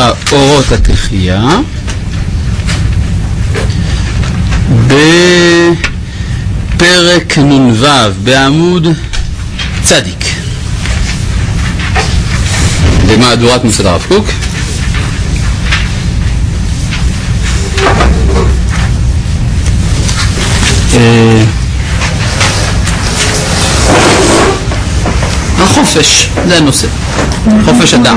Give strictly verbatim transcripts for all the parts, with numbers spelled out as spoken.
שנקרא אורות התחייה בפרק נ"ו בעמוד צדיק במהדורת מוסד הרב קוק. החופש, זה הנושא, חופש הדעת.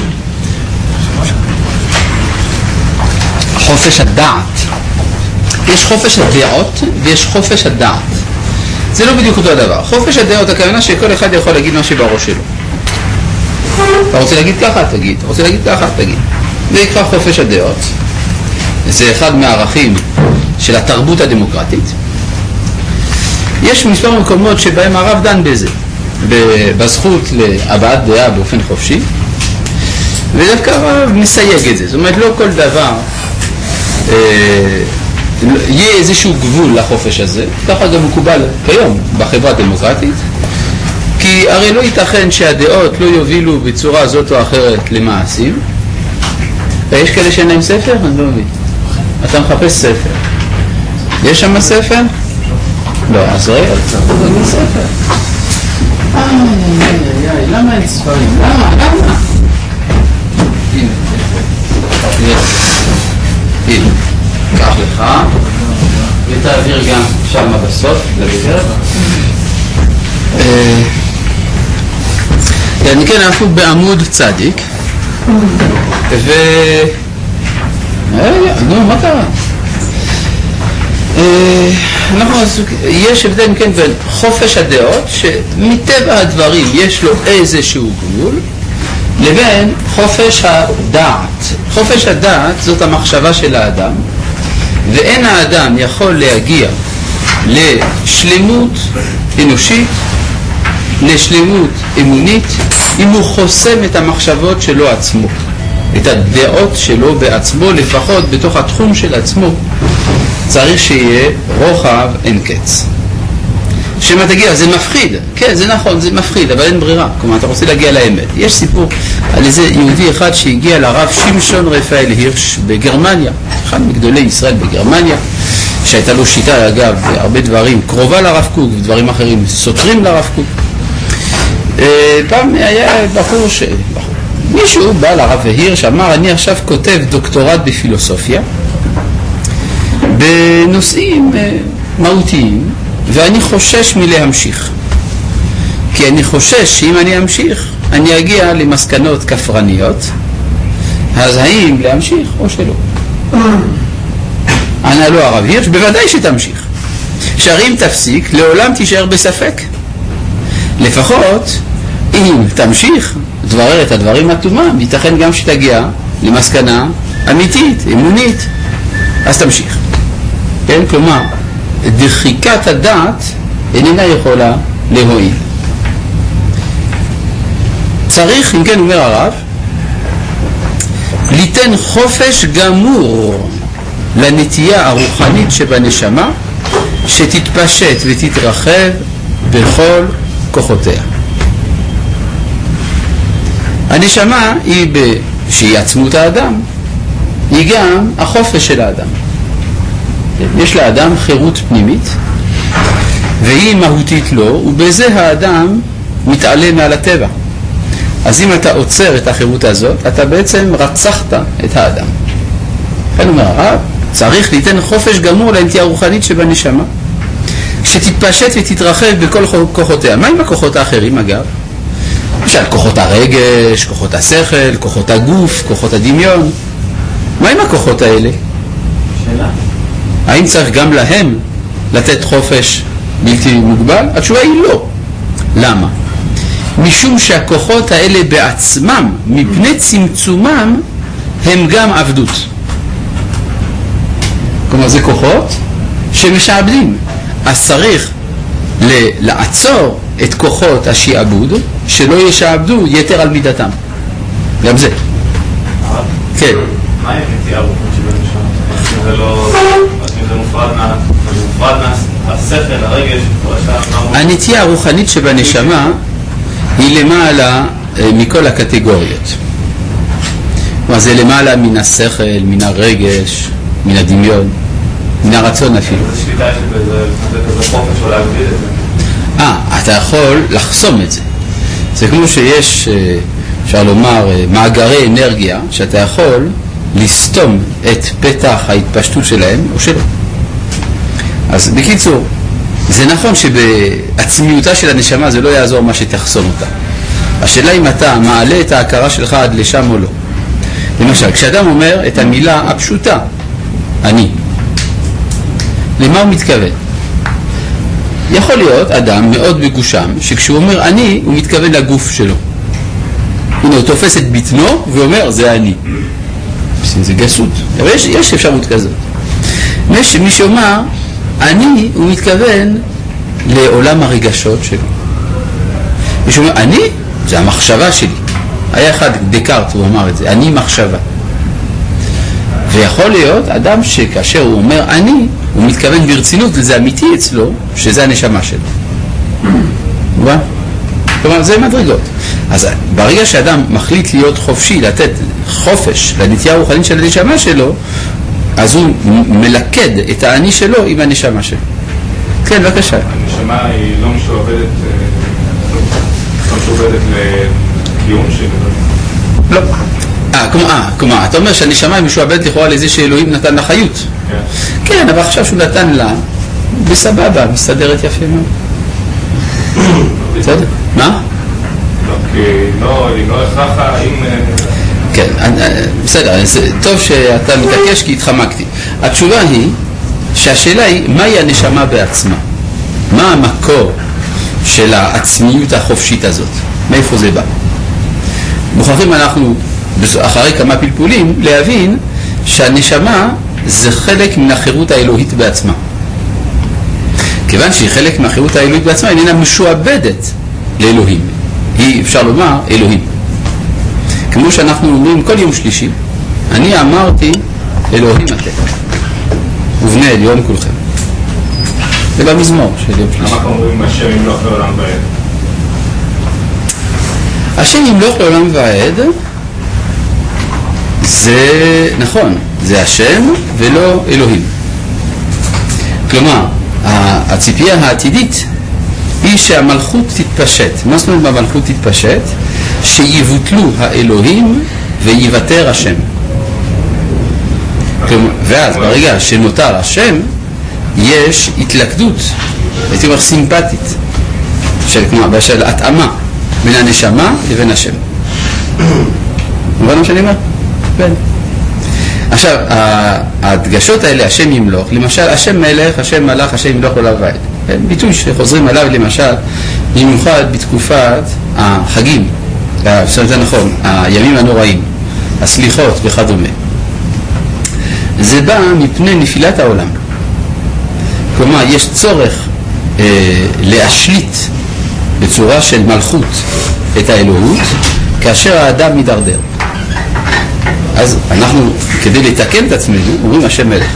חופש הדעת. יש חופש הדעות ויש חופש הדעת. זה לא בדיוק אותו הדבר. חופש הדעות, הכוונה שכל אחד יכול להגיד מה שבראש שלו. אתה רוצה להגיד ככה, תגיד. אתה רוצה להגיד ככה, תגיד. זה יקרא חופש הדעות. זה אחד מהערכים של התרבות הדמוקרטית. יש מספר מקומות שבהם הרב דן בזה, בזכות להבעת דעה באופן חופשי, ודווקא הרב מסייג את זה. זאת אומרת, לא כל דבר אה, יהיה איזשהו גבול לחופש הזה. ככה גם מקובל כיום בחברה הדמוקרטית, כי הרי לא ייתכן שהדעות לא יובילו בצורה זאת או אחרת למעשים. ויש כאלה שאין להם ספר? אני לא מבין. אתה מחפש ספר. יש שם ספר? לא, אז רגע, צריך להגיד ספר. איי, איי, איי, למה אין ספרים? למה? למה? הנה, הנה, קח לך, ותעביר גם שם בסוף, לבקר. אני כן, אנחנו בעמוד צדיק, ו... נו, מה קרה? אנחנו, יש הבדל כן בין חופש הדעות שמטבע הדברים יש לו איזשהו גבול, לבין חופש הדעת. חופש הדעת זאת המחשבה של האדם, ואין האדם יכול להגיע לשלמות אנושית, לשלמות אמונית, אם הוא חוסם את המחשבות שלו עצמו, את הדעות שלו בעצמו, לפחות בתוך התחום של עצמו. צריך שיהיה רוחב אין קץ. שמה תגיע, זה מפחיד. כן, זה נכון, זה מפחיד, אבל אין ברירה. כלומר, אתה רוצה להגיע לאמת. יש סיפור על איזה יהודי אחד שהגיע לרב שמשון רפאל הירש בגרמניה, אחד מגדולי ישראל בגרמניה, שהייתה לו שיטה, אגב, הרבה דברים קרובה לרב קוק, ודברים אחרים סותרים לרב קוק. פעם היה בחור ש... מישהו בא לרב הירש, אמר, אני עכשיו כותב דוקטורט בפילוסופיה, בנושאים מהותיים, ואני חושש מלהמשיך. כי אני חושש שאם אני אמשיך, אני אגיע למסקנות כפרניות, אז האם להמשיך או שלא? ענה לו הרב הירש, בוודאי שתמשיך. שהרי אם תפסיק, לעולם תישאר בספק. לפחות, אם תמשיך, תברר את הדברים עד-תומם, ייתכן גם שתגיע למסקנה אמיתית, אמונית, אז תמשיך. כן? כלומר, דחיקת הדעת איננה יכולה להועיל. צריך, אם כן אומר הרב, ליתן חופש גמור לנטייה הרוחנית שבנשמה, שתתפשט ותתרחב בכל כוחותיה. הנשמה היא, ב... שהיא עצמות האדם, היא גם החופש של האדם. יש לאדם חירות פנימית, והיא מהותית לו, ובזה האדם מתעלה מעל הטבע. אז אם אתה עוצר את החירות הזאת, אתה בעצם רצחת את האדם. כאן אומר הרב, צריך ליתן חופש גמור לנטייה הרוחנית שבנשמה, שתתפשט ותתרחב בכל כוחותיה. מה עם הכוחות האחרים אגב? למשל כוחות הרגש, כוחות השכל, כוחות הגוף, כוחות הדמיון. מה עם הכוחות האלה? שאלה. האם צריך גם להם לתת חופש בלתי מוגבל? התשובה היא לא. למה? משום שהכוחות האלה בעצמם, מפני צמצומם, הם גם עבדות. כלומר, זה כוחות שמשעבדים. אז צריך לעצור את כוחות השיעבוד, שלא ישעבדו יתר על מידתם. גם זה. כן. מה היא נטייה הרוחנית שבנשמה? זה לא... זה מופרד מהשכל, הרגש, הנטייה הרוחנית שבנשמה היא למעלה מכל הקטגוריות. כלומר, זה למעלה מן השכל, מן הרגש, מן הדמיון, מן הרצון אפילו. איזה שליטה יש בזה, לתת איזה חופש או להגביל את זה? אה, אתה יכול לחסום את זה. זה כמו שיש, אפשר לומר, מאגרי אנרגיה, שאתה יכול לסתום את פתח ההתפשטות שלהם או שלא. אז בקיצור, זה נכון שבעצמיותה של הנשמה זה לא יעזור מה שתחסום אותה. השאלה אם אתה מעלה את ההכרה שלך עד לשם או לא. למשל, כשאדם אומר את המילה הפשוטה, אני, למה הוא מתכוון? יכול להיות אדם מאוד מגושם, שכשהוא אומר אני, הוא מתכוון לגוף שלו. הנה, הוא תופס את בטנו ואומר, זה אני. זה גסות. אבל יש, יש אפשרות כזאת. מש, מי שאומר, אני, הוא מתכוון לעולם הרגשות שלו. מי שאומר, אני, זה המחשבה שלי. היה אחד, דקארט, הוא אמר את זה, אני מחשבה. ויכול להיות אדם שכאשר הוא אומר אני, הוא מתכוון ברצינות, וזה אמיתי אצלו, שזה הנשמה שלו. מובן? כלומר, זה מדרגות. אז ברגע שאדם מחליט להיות חופשי, לתת חופש לנטייה הרוחנית של הנשמה שלו, אז הוא מלכד את האני שלו עם הנשמה שלו. כן, בבקשה. הנשמה היא לא משועבדת, לא משועבדת לקיום שלו. לא. אה, כמו, אה, כלומר, אתה אומר שהנשמה היא משועבדת לכאורה לזה שאלוהים נתן לה חיות. כן. כן, אבל עכשיו שהוא נתן לה, בסבבה, מסתדרת יפה מאוד. בסדר? מה? לא, כי לא, היא לא הכרחה אם... כן, בסדר, טוב שאתה מתעקש כי התחמקתי. התשובה היא שהשאלה היא, מהי הנשמה בעצמה? מה המקור של העצמיות החופשית הזאת? מאיפה זה בא? מוכרחים אנחנו, אחרי כמה פלפולים, להבין שהנשמה זה חלק מן החירות האלוהית בעצמה. כיוון שהיא חלק מהחירות האלוהית בעצמה, היא איננה משועבדת לאלוהים. היא, אפשר לומר, אלוהים. כמו שאנחנו אומרים כל יום שלישי, אני אמרתי אלוהים אתם, ובני עליון כולכם. זה במזמור של יום שלישי. למה אנחנו אומרים השם ימלוך לעולם ועד? השם ימלוך לעולם ועד, זה נכון, זה השם ולא אלוהים. כלומר, הציפייה העתידית היא שהמלכות תתפשט. מה זאת אומרת במלכות תתפשט? שיבוטלו האלוהים ויוותר השם. כלומר, ואז ברגע שנותר השם, יש התלכדות, הייתי אומר סימפטית, של, כלומר, של התאמה בין הנשמה לבין השם. מובן מה שאני אומר? כן. עכשיו, ההדגשות האלה, השם ימלוך, למשל, השם מלך, השם מלך, השם ימלוך לעולם ועד. ביטוי שחוזרים עליו למשל, במיוחד בתקופת החגים, זה נכון, הימים הנוראים, הסליחות וכדומה. זה בא מפני נפילת העולם. כלומר, יש צורך אה, להשליט בצורה של מלכות את האלוהות, כאשר האדם מדרדר. אז אנחנו, כדי לתקן את עצמנו, אומרים השם מלך.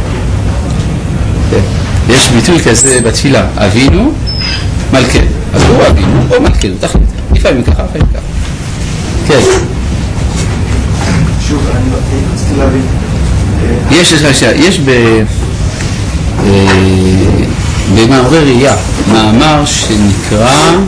יש ביטוי כזה בתפילה, אבינו מלכנו. אז הוא אבינו או מלכנו, תחליט. לפעמים ככה, לפעמים ככה. כן. שוב, אני רציתי להבין. יש, יש ב... במאמרי ראייה, מאמר שנקרא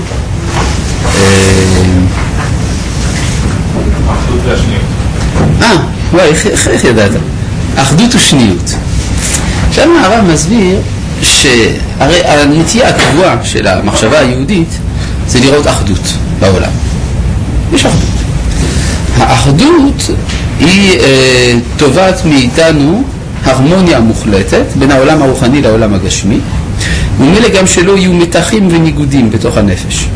אחדות והשניות. אה, וואי, איך ידעת? אחדות ושניות. עכשיו הרב מסביר שהרי הנטייה הקבועה של המחשבה היהודית זה לראות אחדות בעולם. יש אחדות. האחדות היא אה, תובעת מאיתנו הרמוניה מוחלטת בין העולם הרוחני לעולם הגשמי, ומילא גם שלא יהיו מתחים וניגודים בתוך הנפש.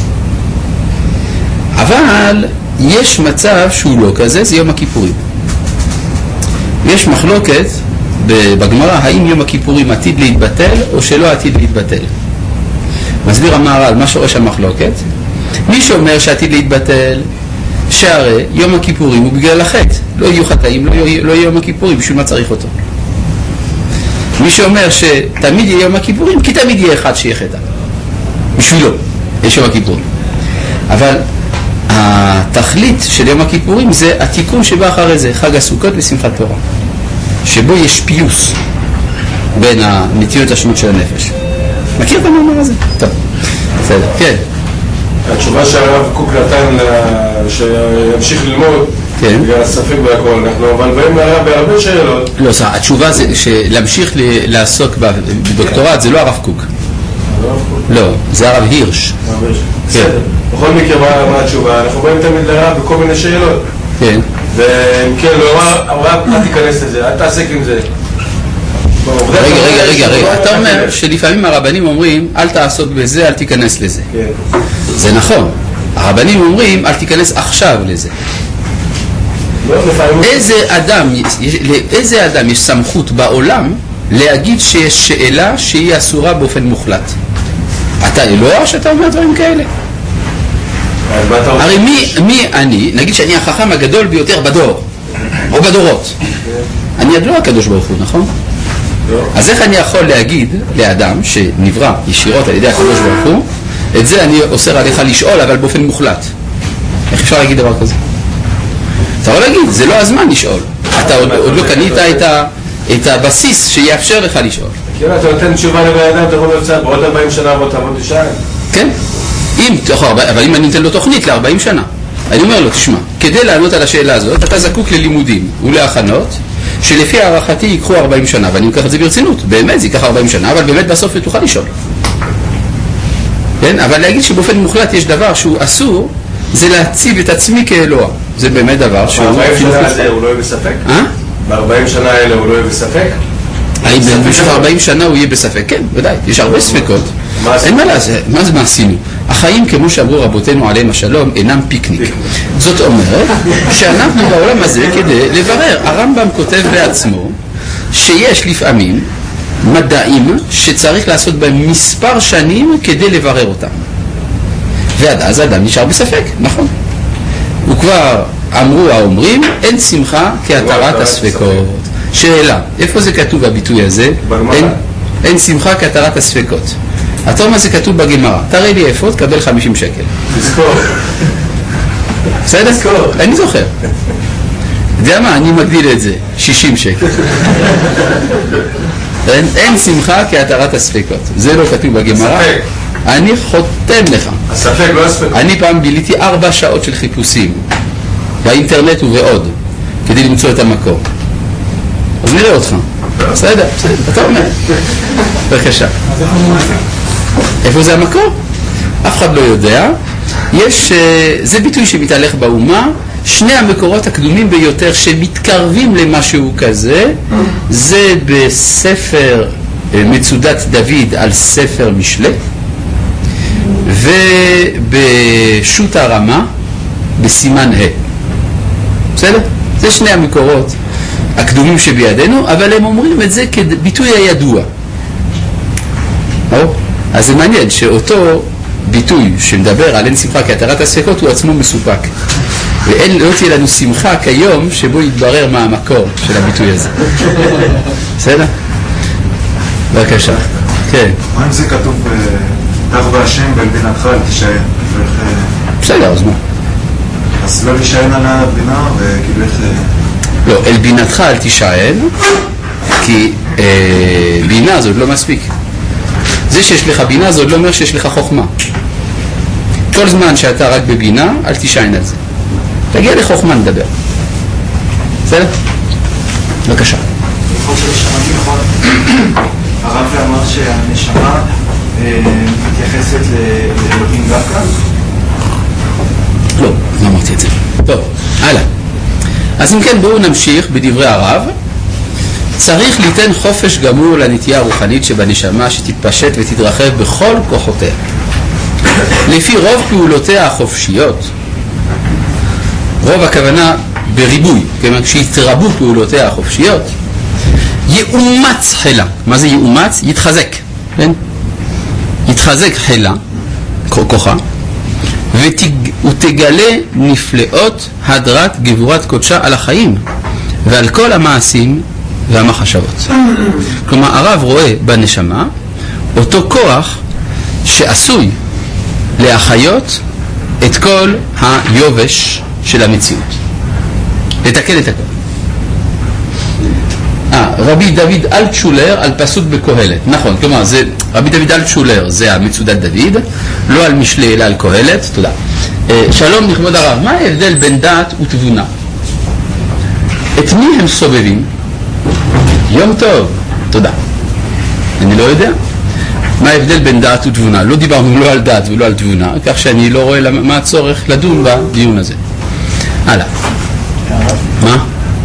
אבל יש מצב שהוא לא כזה, זה יום הכיפורים. יש מחלוקת בגמרא, האם יום הכיפורים עתיד להתבטל או שלא עתיד להתבטל. מסביר המהר"ל מה שורש המחלוקת. מי שאומר שעתיד להתבטל, שהרי יום הכיפורים הוא בגלל החטא, לא יהיו חטאים, לא יהיו, לא יהיו יום הכיפורים, בשביל מה צריך אותו. מי שאומר שתמיד יהיה יום הכיפורים, כי תמיד יהיה אחד שיהיה חטא, בשבילו יש יום הכיפורים. אבל התכלית של יום הכיפורים זה התיקון שבא אחרי זה, חג הסוכות ושמחת תורה, שבו יש פיוס בין הנטיות השונות של הנפש. מכיר את המאמר הזה? טוב, בסדר, כן. התשובה שהרב קוק נתן שימשיך ללמוד, כן. בגלל הספק והכל, אנחנו אבל באים לרב בהרבה שאלות. לא, התשובה זה שלהמשיך לעסוק בדוקטורט זה לא הרב קוק. לא, זה הרב הירש. בסדר. בכל מקרה, מה התשובה? אנחנו באים תמיד לרב בכל מיני שאלות. כן. ואם כן, לא, הרב, אל תיכנס לזה, אל תעסק עם זה. רגע, רגע, רגע, רגע. אתה אומר שלפעמים הרבנים אומרים, אל תעסוק בזה, אל תיכנס לזה. זה נכון. הרבנים אומרים, אל תיכנס עכשיו לזה. איזה אדם, לאיזה אדם יש סמכות בעולם להגיד שיש שאלה שהיא אסורה באופן מוחלט? אתה אלוה שאתה אומר דברים כאלה? הרי מי, מי אני, נגיד שאני החכם הגדול ביותר בדור, או בדורות. אני עד לא הקדוש ברוך הוא, נכון? אז איך אני יכול להגיד לאדם שנברא ישירות על ידי הקדוש ברוך הוא, את זה אני אוסר עליך לשאול, אבל באופן מוחלט? איך אפשר להגיד דבר כזה? אתה יכול להגיד, זה לא הזמן לשאול. אתה עוד, עוד לא קנית את, ה, את הבסיס שיאפשר לך לשאול. כן, אתה נותן תשובה לבן אדם, אתה יכול לצאת בעוד ארבעים שנה בוא תעבוד בשעה. כן, אם, אבל אם אני נותן לו תוכנית ל-ארבעים שנה, אני אומר לו, תשמע, כדי לענות על השאלה הזאת, אתה זקוק ללימודים ולהכנות, שלפי הערכתי ייקחו ארבעים שנה, ואני אקח את זה ברצינות, באמת זה ייקח ארבעים שנה, אבל באמת בסוף תוכל לשאול. כן, אבל להגיד שבאופן מוחלט יש דבר שהוא אסור, זה להציב את עצמי כאלוה. זה באמת דבר שהוא... ב-ארבעים שנה הזה הוא לא יהיה בספק? אה? ב-ארבעים שנה האלה הוא לא יהיה בספק? האם במשך ארבעים שנה הוא יהיה בספק? כן, ודאי, יש הרבה ספקות. אין מה לעשות, מה זה מה עשינו? החיים, כמו שאמרו רבותינו עליהם השלום, אינם פיקניק. זאת אומרת שאנחנו בעולם הזה כדי לברר. הרמב"ם כותב בעצמו שיש לפעמים מדעים שצריך לעשות בהם מספר שנים כדי לברר אותם. ועד אז האדם נשאר בספק, נכון. וכבר אמרו האומרים, אין שמחה כהתרת הספקות. שאלה, איפה זה כתוב הביטוי הזה? אין, אין שמחה כהתרת הספקות. אתה אומר זה כתוב בגמרא, תראה לי איפה, תקבל חמישים שקל. תזכור. בסדר? תזכור. אני זוכר. יודע מה, אני מגדיל את זה, שישים שקל. אין, אין שמחה כהתרת הספקות. זה לא כתוב בגמרא. ספק. אני חותם לך. הספק לא הספק. אני פעם ביליתי ארבע שעות של חיפושים באינטרנט ובעוד כדי למצוא את המקור. אז נראה אותך. בסדר, בסדר, אתה אומר. בבקשה. איפה זה המקור? אף אחד לא יודע. יש, זה ביטוי שמתהלך באומה. שני המקורות הקדומים ביותר שמתקרבים למשהו כזה, זה בספר מצודת דוד על ספר משלי, ובשו"ת הרמה בסימן ה'. בסדר? זה שני המקורות הקדומים שבידינו, אבל הם אומרים את זה כביטוי הידוע. או? אז זה מעניין שאותו ביטוי שמדבר על אין שמחה כהתרת הספקות הוא עצמו מסופק. ואין, לא תהיה לנו שמחה כיום שבו יתברר מה המקור של הביטוי הזה. בסדר? בבקשה. כן. מה אם זה כתוב תח בהשם ואל בינתך אל תישען? בסדר, אז מה? אז לא להישען על הבינה וכאילו איך... לא, אל בינתך אל תישען, כי אה, בינה זאת לא מספיק. זה שיש לך בינה זאת לא אומר שיש לך חוכמה. כל זמן שאתה רק בבינה, אל תישען על זה. תגיע לחוכמה נדבר. בסדר? בבקשה. בכל של השמעתי נכון, הרב אמר שהנשמה מתייחסת לאלוהים דווקא? לא, לא אמרתי את זה. טוב, הלאה. אז אם כן, בואו נמשיך בדברי הרב. צריך ליתן חופש גמור לנטייה הרוחנית שבנשמה שתתפשט ותתרחב בכל כוחותיה. לפי רוב פעולותיה החופשיות, רוב הכוונה בריבוי, כלומר כשיתרבו פעולותיה החופשיות, יאומץ חילה. מה זה יאומץ? יתחזק, כן? יתחזק חילה, כוחה, ותגלה נפלאות הדרת גבורת קודשה על החיים ועל כל המעשים והמחשבות. כלומר, הרב רואה בנשמה אותו כוח שעשוי להחיות את כל היובש של המציאות. לתקן את הכל. אה, רבי דוד אלטשולר על פסוק בקהלת. נכון, כלומר, זה, רבי דוד אלטשולר זה המצודת דוד, לא על משלי אלא על קהלת. תודה. אה, שלום לכבוד הרב, מה ההבדל בין דעת ותבונה? את מי הם סובבים? יום טוב. תודה. אני לא יודע. מה ההבדל בין דעת ותבונה? לא דיברנו לא על דעת ולא על תבונה, כך שאני לא רואה מה הצורך לדון בדיון הזה. הלאה. מה?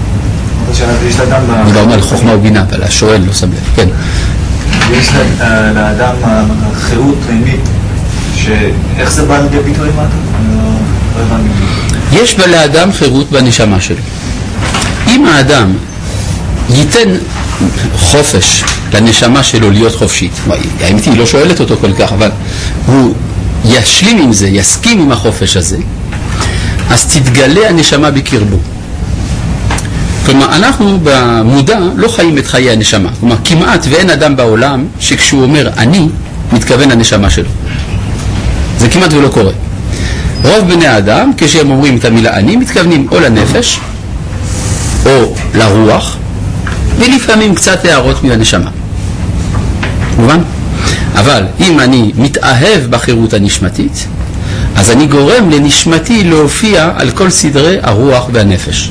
דיברנו על חוכמה ובינה, אבל השואל לא שם לב. כן. יש לאדם חירות פנימית, שאיך זה בא לידי ביטוי מטה? יש לאדם חירות בנשמה שלו. אם האדם ייתן חופש לנשמה שלו להיות חופשית, האמת היא לא שואלת אותו כל כך, אבל הוא ישלים עם זה, יסכים עם החופש הזה, אז תתגלה הנשמה בקרבו. כלומר, אנחנו במודע לא חיים את חיי הנשמה. כלומר, כמעט ואין אדם בעולם שכשהוא אומר אני, מתכוון הנשמה שלו. זה כמעט ולא קורה. רוב בני האדם, כשהם אומרים את המילה אני, מתכוונים או לנפש, או לרוח, ולפעמים קצת הערות מהנשמה. מובן? אבל אם אני מתאהב בחירות הנשמתית, אז אני גורם לנשמתי להופיע על כל סדרי הרוח והנפש.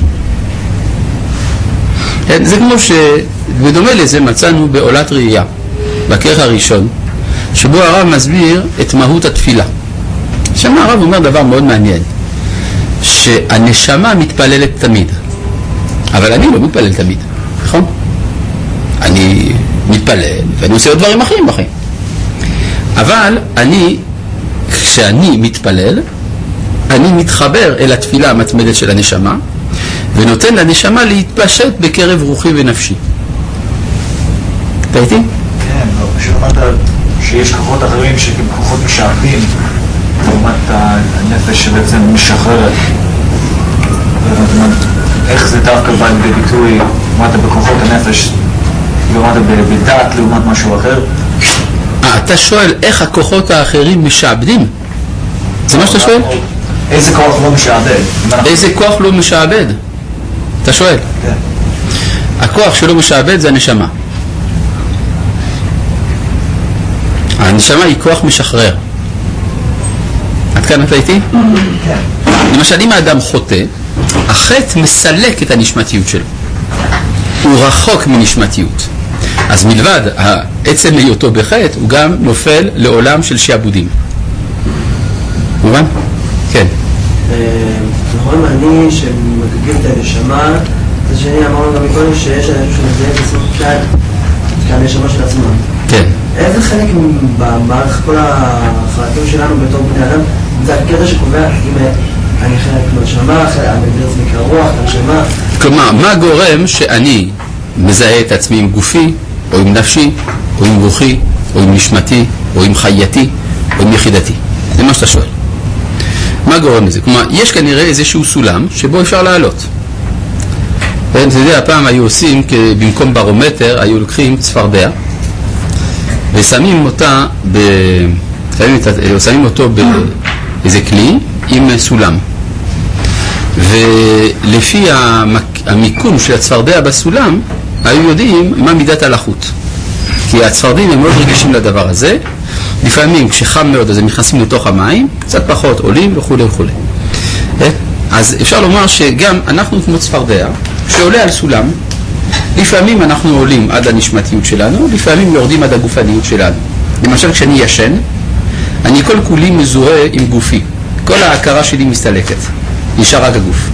זה כמו שבדומה לזה מצאנו בעולת ראייה, בכרך הראשון, שבו הרב מסביר את מהות התפילה. שם הרב אומר דבר מאוד מעניין, שהנשמה מתפללת תמיד, אבל אני לא מתפלל תמיד, נכון? אני מתפלל ואני עושה עוד דברים אחרים בחיים. אבל אני, כשאני מתפלל, אני מתחבר אל התפילה המתמדת של הנשמה, ונותן לנשמה להתפשט בקרב רוחי ונפשי. אתה איתי? כן, לא, פשוט אמרת שיש כוחות אחרים שהם כוחות משעבדים, לעומת הנפש שבעצם משחררת. איך זה דווקא בא לידי ביטוי, לעומת בכוחות הנפש, לעומת בדעת, לעומת משהו אחר? אה, אתה שואל איך הכוחות האחרים משעבדים? זה מה שאתה שואל? איזה כוח לא משעבד? איזה כוח לא משעבד? אתה שואל? כן. הכוח שלא משעבד זה הנשמה. הנשמה היא כוח משחרר. עד כאן אתה איתי? כן. למשל, אם האדם חוטא, החטא מסלק את הנשמתיות שלו. הוא רחוק מנשמתיות. אז מלבד העצם היותו בחטא, הוא גם נופל לעולם של שעבודים. מובן? כן. נכון, אני שמגגים את הנשמה, זה שני אמרנו גם מקודם שיש אנשים שמזהים את עצמם קצת כהנשמה של עצמם. כן. איזה חלק במערכת כל החלקים שלנו בתור בני אדם, זה הקטע שקובע אם אני חלק מהנשמה, אני מגדיר את עצמי כרוח, הנשמה. כלומר, מה גורם שאני מזהה את עצמי עם גופי, או עם נפשי, או עם רוחי, או עם נשמתי, או עם חייתי, או עם יחידתי? זה מה שאתה שואל. מה גורם לזה? כלומר, יש כנראה איזשהו סולם שבו אפשר לעלות. אתה יודע, הפעם היו עושים, במקום ברומטר, היו לוקחים צפרדע, ושמים אותה ב... שמים אותו באיזה כלי עם סולם. ולפי המיקום של הצפרדע בסולם, היו יודעים מה מידת הלחות. כי הצפרדים הם מאוד רגישים לדבר הזה. לפעמים כשחם מאוד אז הם נכנסים לתוך המים, קצת פחות עולים וכו' וכו'. אז אפשר לומר שגם אנחנו כמו צפרדע, שעולה על סולם, לפעמים אנחנו עולים עד הנשמתיות שלנו, לפעמים יורדים עד הגופניות שלנו. למשל כשאני ישן, אני כל כולי מזוהה עם גופי. כל ההכרה שלי מסתלקת. נשאר רק הגוף.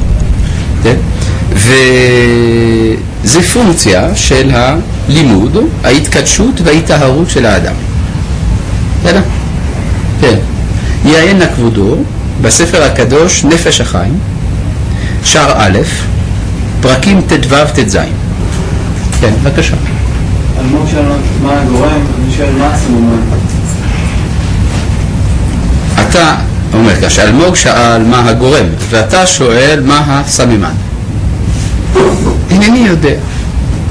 וזה פונקציה של הלימוד, ההתקדשות וההתאהרות של האדם. בסדר? כן. יעיין נא כבודו בספר הקדוש נפש החיים, שער א', פרקים ט"ו ט"ז. כן, בבקשה. אלמוג שאל מה הגורם, אני שואל מה הסממן. אתה אומר כך, שאלמוג שאל מה הגורם, ואתה שואל מה הסממן. אינני יודע.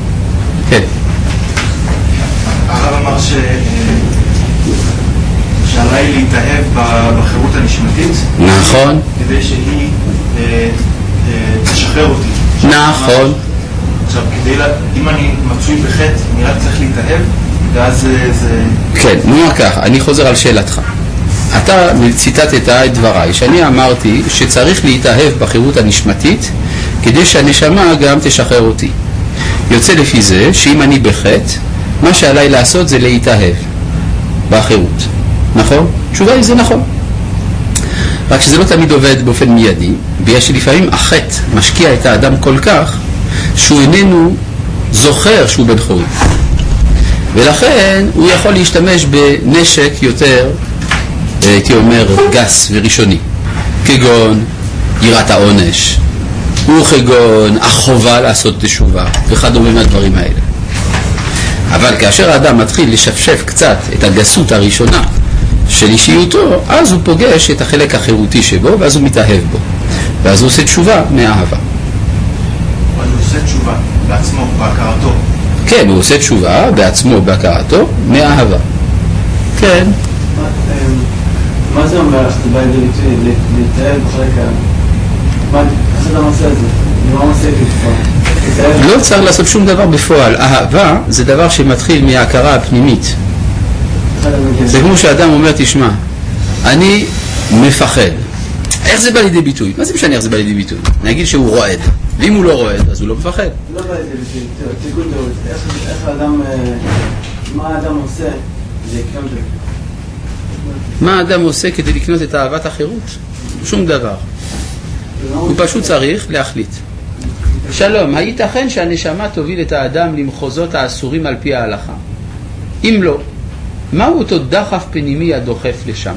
כן. הרב אמר ש... שעליי להתאהב בחירות הנשמתית. נכון. כדי שהיא אה, אה, תשחרר אותי. נכון. עכשיו, כדי לה, אם אני מצוי בחטא, אני רק צריך להתאהב, ואז זה... זה... כן, נאמר כך, אני חוזר על שאלתך. אתה ציטטת את דבריי, שאני אמרתי שצריך להתאהב בחירות הנשמתית, כדי שהנשמה גם תשחרר אותי. יוצא לפי זה שאם אני בחטא, מה שעליי לעשות זה להתאהב בחירות. נכון? תשובה היא זה נכון. רק שזה לא תמיד עובד באופן מיידי, בגלל שלפעמים החטא משקיע את האדם כל כך, שהוא איננו זוכר שהוא בן חורין. ולכן הוא יכול להשתמש בנשק יותר, הייתי אומר, גס וראשוני, כגון יראת העונש, וכגון החובה לעשות תשובה, וכדומה מהדברים האלה. אבל כאשר האדם מתחיל לשפשף קצת את הגסות הראשונה של אישיותו, אז הוא פוגש את החלק החירותי שבו, ואז הוא מתאהב בו. ואז הוא עושה תשובה מהאהבה. אבל הוא עושה תשובה בעצמו, בהכרתו. כן, הוא עושה תשובה בעצמו, בהכרתו, מהאהבה. כן. מה זה אומר לך, זה בא לידי ביטוי, להתאהב בחלק ה... איך אתה עושה את זה? מה עושה בפועל? לא צריך לעשות שום דבר בפועל. אהבה זה דבר שמתחיל מההכרה הפנימית. זה כמו שאדם אומר, תשמע, אני מפחד. איך זה בא לידי ביטוי? מה זה משנה איך זה בא לידי ביטוי? נגיד שהוא רועד, ואם הוא לא רועד, אז הוא לא מפחד. לא בא לידי ביטוי, תראו, תראו, איך האדם, מה האדם עושה לקנות את זה? מה האדם עושה כדי לקנות את אהבת החירות? שום דבר. הוא פשוט צריך להחליט. שלום, הייתכן שהנשמה תוביל את האדם למחוזות האסורים על פי ההלכה? אם לא, מהו אותו דחף פנימי הדוחף לשם?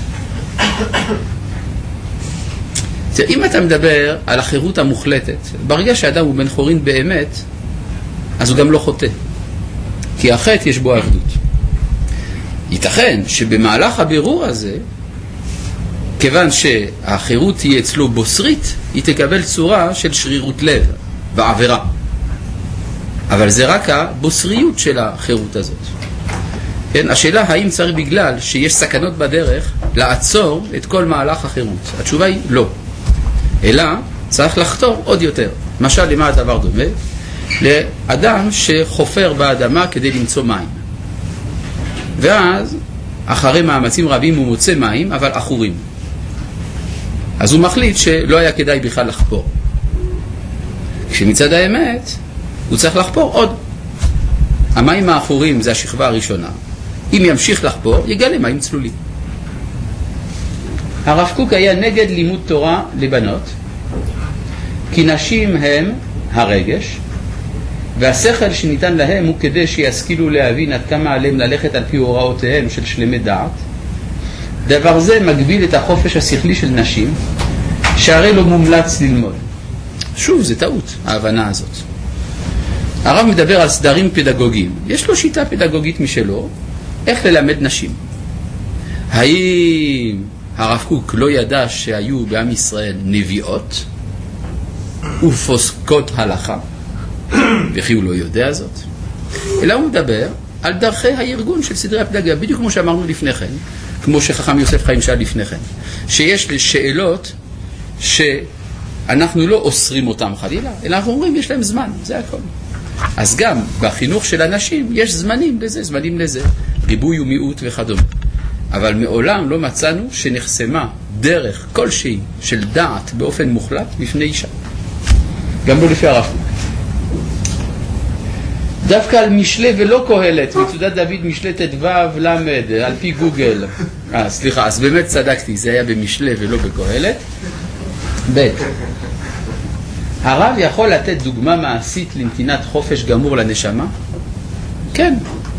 אם אתה מדבר על החירות המוחלטת, ברגע שאדם הוא בן חורין באמת, אז הוא גם לא חוטא. כי החטא יש בו עבדות. ייתכן שבמהלך הבירור הזה, כיוון שהחירות תהיה אצלו בוסרית, היא תקבל צורה של שרירות לב ועבירה. אבל זה רק הבוסריות של החירות הזאת. כן? השאלה האם צריך בגלל שיש סכנות בדרך לעצור את כל מהלך החירות. התשובה היא לא. אלא צריך לחתור עוד יותר. למשל, למה הדבר דומה? לאדם שחופר באדמה כדי למצוא מים. ואז, אחרי מאמצים רבים הוא מוצא מים, אבל אחורים. אז הוא מחליט שלא היה כדאי בכלל לחפור. כשמצד האמת, הוא צריך לחפור עוד. המים האחורים זה השכבה הראשונה. אם ימשיך לחפור, יגלה מים צלולים. הרב קוק היה נגד לימוד תורה לבנות, כי נשים הם הרגש, והשכל שניתן להם הוא כדי שישכילו להבין עד כמה עליהם ללכת על פי הוראותיהם של שלמי דעת. דבר זה מגביל את החופש השכלי של נשים, שהרי לא מומלץ ללמוד. שוב, זה טעות, ההבנה הזאת. הרב מדבר על סדרים פדגוגיים. יש לו שיטה פדגוגית משלו, איך ללמד נשים. האם הרב קוק לא ידע שהיו בעם ישראל נביאות ופוסקות הלכה? וכי הוא לא יודע זאת? אלא הוא מדבר על דרכי הארגון של סדרי הפדגוגיה, בדיוק כמו שאמרנו לפני כן, כמו שחכם יוסף חיים שאל לפני כן, שיש שאלות שאנחנו לא אוסרים אותם חלילה, אלא אנחנו אומרים יש להם זמן, זה הכל. אז גם בחינוך של אנשים יש זמנים לזה, זמנים לזה, ריבוי ומיעוט וכדומה. אבל מעולם לא מצאנו שנחסמה דרך כלשהי של דעת באופן מוחלט בפני אישה. גם לא לפי הרב קוק. דווקא על משלי ולא קהלת, מצודת דוד משלי תדו למד, על פי גוגל. אה, סליחה, אז באמת צדקתי, זה היה במשלי ולא בקהלת. ב' הרב יכול לתת דוגמה מעשית לנתינת חופש גמור לנשמה? כן.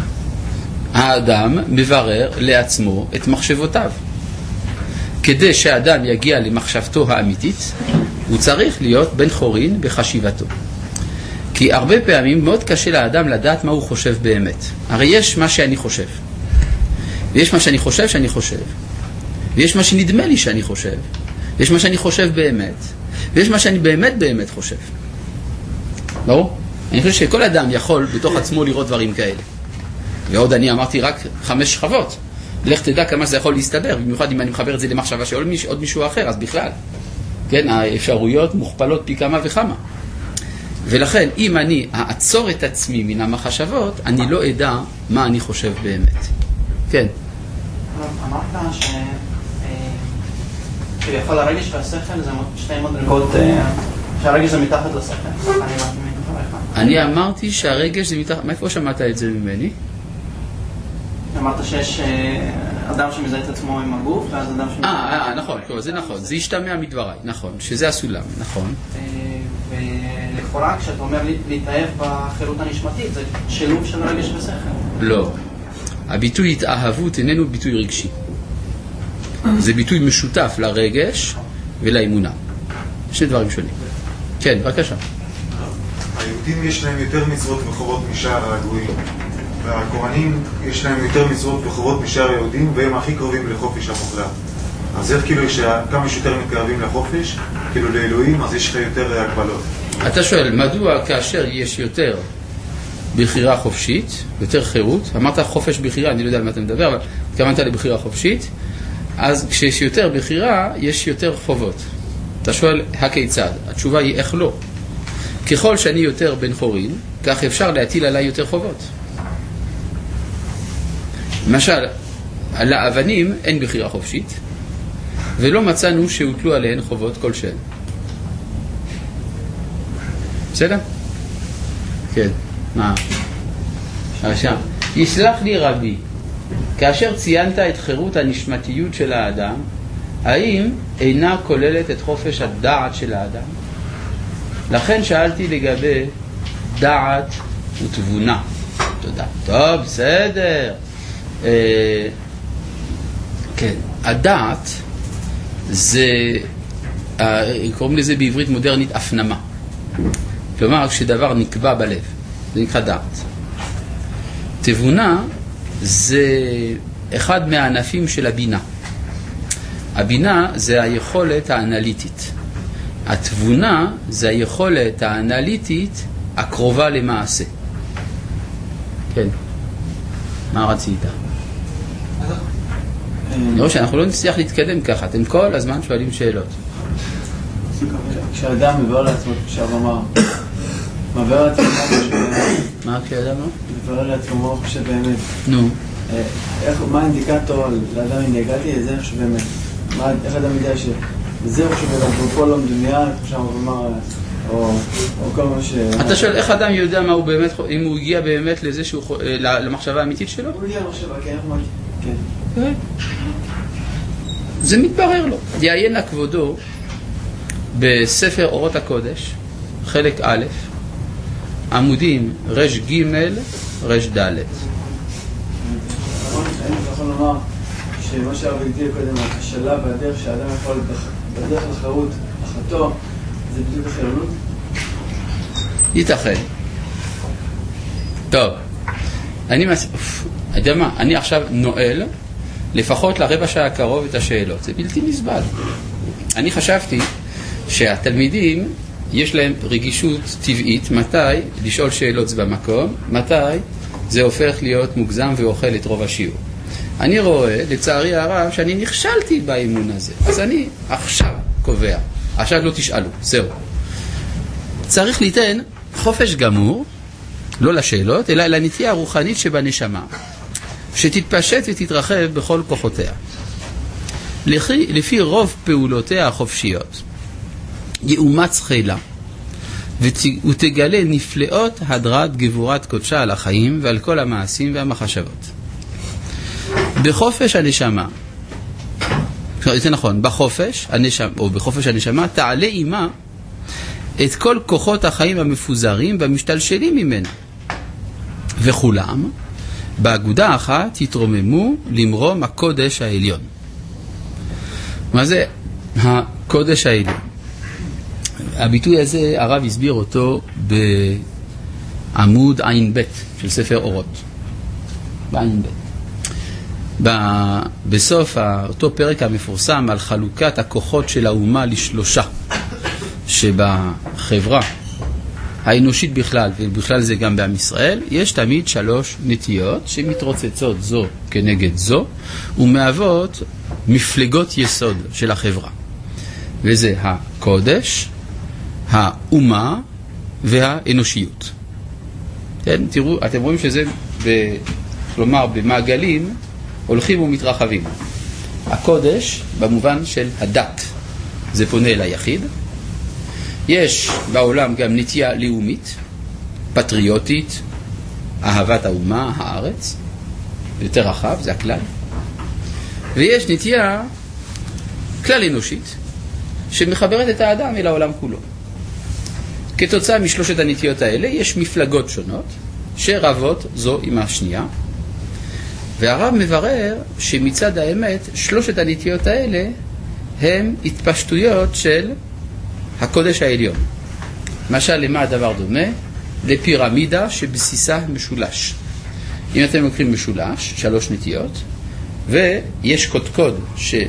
האדם מברר לעצמו את מחשבותיו. כדי שהאדם יגיע למחשבתו האמיתית, הוא צריך להיות בן חורין בחשיבתו. כי הרבה פעמים מאוד קשה לאדם לדעת מה הוא חושב באמת. הרי יש מה שאני חושב. ויש מה שאני חושב שאני חושב. ויש מה שנדמה לי שאני חושב. ויש מה שאני חושב באמת. ויש מה שאני באמת באמת חושב. ברור? אני חושב שכל אדם יכול בתוך עצמו לראות דברים כאלה. ועוד אני אמרתי רק חמש שכבות. לך תדע כמה זה יכול להסתבר, במיוחד אם אני מחבר את זה למחשבה של עוד מישהו אחר, אז בכלל. כן, האפשרויות מוכפלות פי כמה וכמה. ולכן, אם אני אעצור את עצמי מן המחשבות, אני לא אדע מה אני חושב באמת. כן. אמרת ש... שיכול הרגש והשכל זה שתי מדרגות, שהרגש זה מתחת לשכל. אני אמרתי שהרגש זה מתחת... מאיפה שמעת את זה ממני? אמרת שיש אדם שמזהה את עצמו עם הגוף, ואז אדם שמזהה... אה, נכון, זה נכון, זה השתמע מדבריי, נכון, שזה הסולם, נכון. ולכאורה, כשאתה אומר להתאהב בחירות הנשמתית, זה שילוב של רגש ושכל. לא. הביטוי התאהבות איננו ביטוי רגשי. זה ביטוי משותף לרגש ולאמונה. שני דברים שונים. כן, בבקשה. היהודים יש להם יותר מצוות וחובות משאר הגויים, והקוראנים יש להם יותר מצוות וחובות משאר היהודים, והם הכי קרובים לחופש המוחלט. אז איך כאילו כמה שיותר מתקרבים לחופש, כאילו לאלוהים, אז יש לך יותר הגבלות. אתה שואל, מדוע כאשר יש יותר בחירה חופשית, יותר חירות, אמרת חופש בחירה, אני לא יודע על מה אתה מדבר, אבל התכוונת לבחירה חופשית, אז כשיש יותר בחירה, יש יותר חובות. אתה שואל, הכיצד? התשובה היא איך לא. ככל שאני יותר בן חורין, כך אפשר להטיל עליי יותר חובות. למשל, על האבנים אין בחירה חופשית, ולא מצאנו שהוטלו עליהן חובות כלשהן. בסדר? כן. מה? עכשיו, יסלח לי רבי, כאשר ציינת את חירות הנשמתיות של האדם, האם אינה כוללת את חופש הדעת של האדם? לכן שאלתי לגבי דעת ותבונה. תודה. טוב, בסדר. אה, כן, הדעת זה, אה, קוראים לזה בעברית מודרנית הפנמה. כלומר, כשדבר נקבע בלב, זה נקרא דעת. תבונה זה אחד מהענפים של הבינה. הבינה זה היכולת האנליטית. התבונה זה היכולת האנליטית הקרובה למעשה. כן. מה רצית? אני רואה שאנחנו לא נצליח להתקדם ככה. אתם כל הזמן שואלים שאלות. כשאדם מבאר לעצמו, כשאדם מבאר לעצמו מה כשאדם לא? מבאר לעצמו שבאמת. נו. מה האינדיקטור לאדם אם הגעתי? זה שבאמת. איך אדם יודע שזהו שבאמת, הוא פה לא מדומיין, כמו שאמר ואמר, או כל מה ש... אתה שואל איך אדם יודע מה הוא באמת, אם הוא הגיע באמת לזה שהוא, למחשבה האמיתית שלו? הוא הגיע למחשבה, כן, כן. כן. זה מתברר לו. יעיין כבודו בספר אורות הקודש, חלק א', עמודים רש ג' רש ד'. אני יכול לומר שמה שהרב הגדיר קודם, השלב והדרך שהאדם יכול בדרך לחירות, אחתו, זה בדיוק החילונות? ייתכן. טוב, אני מס... יודע מה, אני עכשיו נועל לפחות לרבע שעה הקרוב את השאלות. זה בלתי נסבל. אני חשבתי שהתלמידים יש להם רגישות טבעית, מתי לשאול שאלות זה במקום, מתי זה הופך להיות מוגזם ואוכל את רוב השיעור. אני רואה, לצערי הרב, שאני נכשלתי באימון הזה. אז אני עכשיו קובע. עכשיו לא תשאלו, זהו. צריך ליתן חופש גמור, לא לשאלות, אלא לנטייה הרוחנית שבנשמה, שתתפשט ותתרחב בכל כוחותיה. לפי, לפי רוב פעולותיה החופשיות, יאומץ חילה, ותגלה נפלאות הדרת גבורת קודשה על החיים ועל כל המעשים והמחשבות. בחופש הנשמה, זה נכון, בחופש הנשמה, או בחופש הנשמה, תעלה עימה את כל כוחות החיים המפוזרים והמשתלשלים ממנה. וכולם, באגודה אחת, יתרוממו למרום הקודש העליון. מה זה הקודש העליון? הביטוי הזה, הרב הסביר אותו בעמוד עין ב' של ספר אורות. בעין ב'. בסוף אותו פרק המפורסם על חלוקת הכוחות של האומה לשלושה, שבחברה האנושית בכלל, ובכלל זה גם בעם ישראל, יש תמיד שלוש נטיות שמתרוצצות זו כנגד זו, ומהוות מפלגות יסוד של החברה. וזה הקודש, האומה והאנושיות. כן, תראו, אתם רואים שזה, ב, כלומר, במעגלים הולכים ומתרחבים. הקודש במובן של הדת, זה פונה אל היחיד. יש בעולם גם נטייה לאומית, פטריוטית, אהבת האומה, הארץ, יותר רחב, זה הכלל. ויש נטייה כלל אנושית, שמחברת את האדם אל העולם כולו. כתוצאה משלושת הנטיות האלה, יש מפלגות שונות, שרבות זו עם השנייה, והרב מברר שמצד האמת, שלושת הנטיות האלה, הם התפשטויות של הקודש העליון. למשל, למה הדבר דומה? לפירמידה שבסיסה משולש. אם אתם לוקחים משולש, שלוש נטיות, ויש קודקוד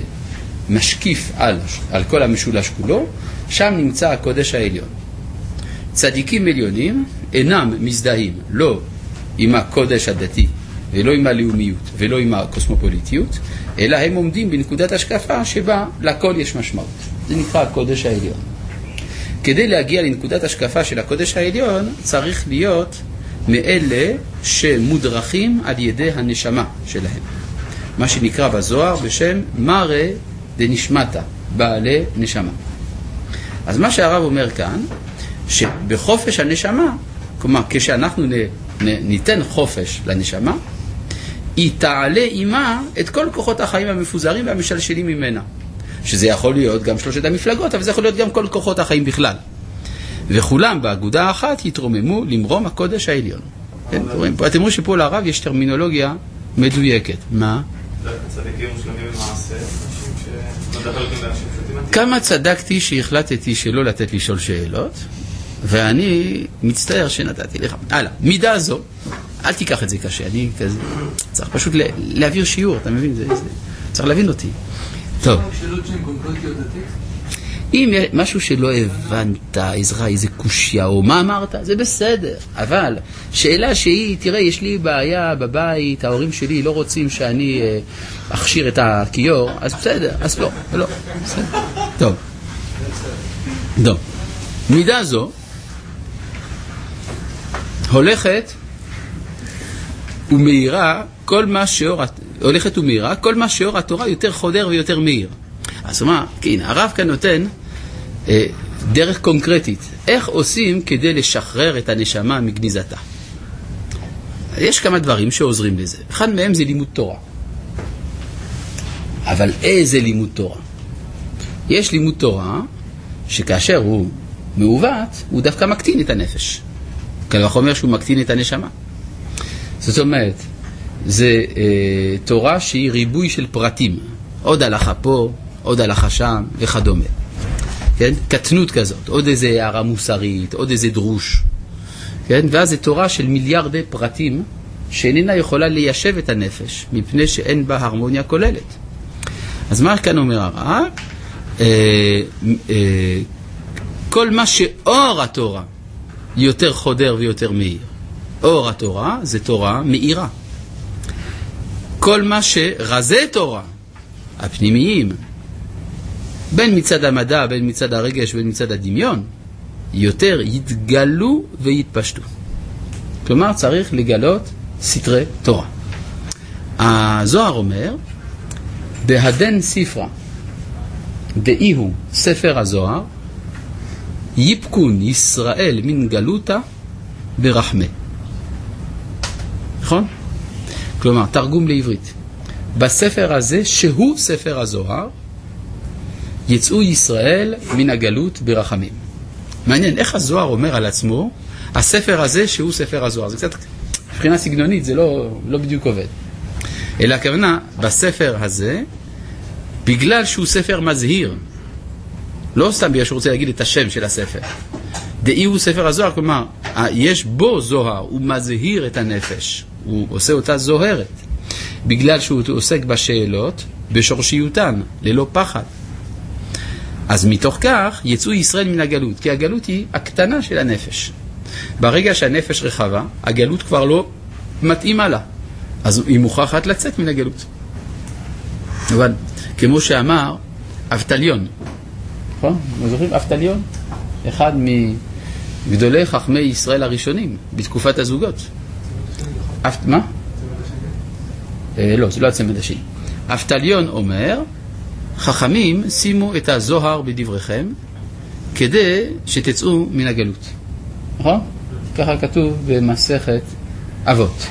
שמשקיף על, על כל המשולש כולו, שם נמצא הקודש העליון. צדיקים עליונים אינם מזדהים לא עם הקודש הדתי, ולא עם הלאומיות, ולא עם הקוסמופוליטיות, אלא הם עומדים בנקודת השקפה שבה לכל יש משמעות. זה נקרא הקודש העליון. כדי להגיע לנקודת השקפה של הקודש העליון, צריך להיות מאלה שמודרכים על ידי הנשמה שלהם. מה שנקרא בזוהר בשם מרא דנשמטה, בעלי נשמה. אז מה שהרב אומר כאן, שבחופש הנשמה, כלומר, כשאנחנו נ, נ, ניתן חופש לנשמה, היא תעלה עימה את כל כוחות החיים המפוזרים והמשלשלים ממנה. שזה יכול להיות גם שלושת המפלגות, אבל זה יכול להיות גם כל כוחות החיים בכלל. וכולם באגודה האחת יתרוממו למרום הקודש העליון. אתם רואים שפה לרב יש טרמינולוגיה מדויקת. מה? צדיקים מושלמים במעשה, אנשים שמדברים לאנשים פשוטים. כמה צדקתי שהחלטתי שלא לתת לשאול שאלות, ואני מצטער שנתתי לך. הלאה, מידה זו, אל תיקח את זה קשה, אני כזה, צריך פשוט להעביר שיעור, אתה מבין? זה, זה, צריך להבין אותי. טוב. אם משהו שלא הבנת, עזרה, איזה קושיה, או מה אמרת, זה בסדר. אבל שאלה שהיא, תראה, יש לי בעיה בבית, ההורים שלי לא רוצים שאני אכשיר את הכיור, אז בסדר, אז לא, לא, בסדר. טוב. טוב. מידה זו הולכת ומאירה כל מה שאור, הולכת ומאירה כל מה שאור התורה יותר חודר ויותר מאיר. אז מה, כן, הרב כאן נותן אה, דרך קונקרטית, איך עושים כדי לשחרר את הנשמה מגניזתה. יש כמה דברים שעוזרים לזה. אחד מהם זה לימוד תורה. אבל איזה לימוד תורה? יש לימוד תורה שכאשר הוא מעוות, הוא דווקא מקטין את הנפש. כך אומר שהוא מקטין את הנשמה. זאת אומרת, זה אה, תורה שהיא ריבוי של פרטים. עוד הלכה פה, עוד הלכה שם וכדומה. כן? קטנות כזאת, עוד איזה הערה מוסרית, עוד איזה דרוש. כן? ואז זה תורה של מיליארדי פרטים שאיננה יכולה ליישב את הנפש, מפני שאין בה הרמוניה כוללת. אז מה כאן אומר הרב? אה, אה, כל מה שאור התורה יותר חודר ויותר מאיר. אור התורה זה תורה מאירה. כל מה שרזה תורה, הפנימיים, בין מצד המדע, בין מצד הרגש, בין מצד הדמיון, יותר יתגלו ויתפשטו. כלומר, צריך לגלות סתרי תורה. הזוהר אומר, בהדן ספרה, דאי הוא ספר הזוהר, יפקון ישראל מן גלותה ברחמה. נכון? כלומר, תרגום לעברית. בספר הזה, שהוא ספר הזוהר, יצאו ישראל מן הגלות ברחמים. מעניין, איך הזוהר אומר על עצמו, הספר הזה שהוא ספר הזוהר. זה קצת, מבחינה סגנונית, זה לא, לא בדיוק עובד. אלא הכוונה, בספר הזה, בגלל שהוא ספר מזהיר, לא סתם בגלל שהוא רוצה להגיד את השם של הספר. דאי הוא ספר הזוהר, כלומר, יש בו זוהר, הוא מזהיר את הנפש, הוא עושה אותה זוהרת, בגלל שהוא עוסק בשאלות, בשורשיותן, ללא פחד. אז מתוך כך יצאו ישראל מן הגלות, כי הגלות היא הקטנה של הנפש. ברגע שהנפש רחבה, הגלות כבר לא מתאימה לה. אז היא מוכרחת לצאת מן הגלות. אבל כמו שאמר אבטליון, נכון? אתם זוכרים? אבטליון? אחד מגדולי חכמי ישראל הראשונים בתקופת הזוגות. אפ... מה? אה, לא, זה לא הצמד השני. אבטליון אומר, חכמים שימו את הזוהר בדבריכם כדי שתצאו מן הגלות. נכון? ככה כתוב במסכת אבות.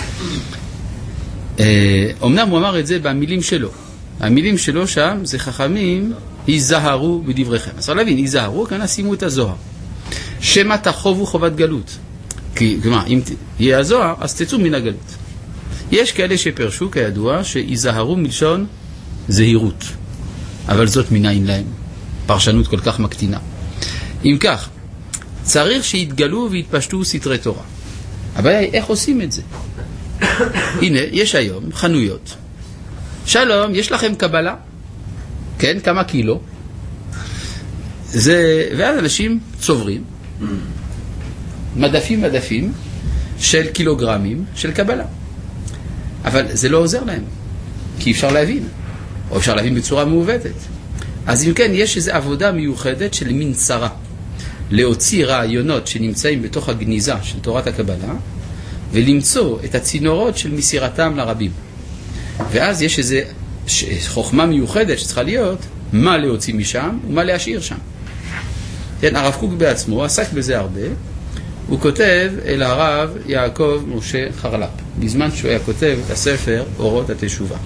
אמנם הוא אמר את זה במילים שלו. המילים שלו שם זה חכמים היזהרו בדבריכם. אז להבין, היזהרו, כאן שימו את הזוהר. שמה תחובו חובת גלות. כי, כלומר, אם יהיה הזוהר, אז תצאו מן הגלות. יש כאלה שפרשו כידוע שהיזהרו מלשון זהירות. אבל זאת מנין להם. פרשנות כל כך מקטינה. אם כך, צריך שיתגלו ויתפשטו סתרי תורה. הבעיה היא איך עושים את זה. הנה, יש היום חנויות. שלום, יש לכם קבלה? כן, כמה קילו? זה, ואז אנשים צוברים מדפים מדפים של קילוגרמים של קבלה. אבל זה לא עוזר להם, כי אפשר להבין, או אפשר להבין בצורה מעוותת. אז אם כן, יש איזו עבודה מיוחדת של מין צרה, להוציא רעיונות שנמצאים בתוך הגניזה של תורת הקבלה, ולמצוא את הצינורות של מסירתם לרבים. ואז יש איזו חוכמה מיוחדת שצריכה להיות מה להוציא משם ומה להשאיר שם. כן, הרב קוק בעצמו עסק בזה הרבה. הוא כותב אל הרב יעקב משה חרל"פ, בזמן שהוא היה כותב את הספר אורות התשובה.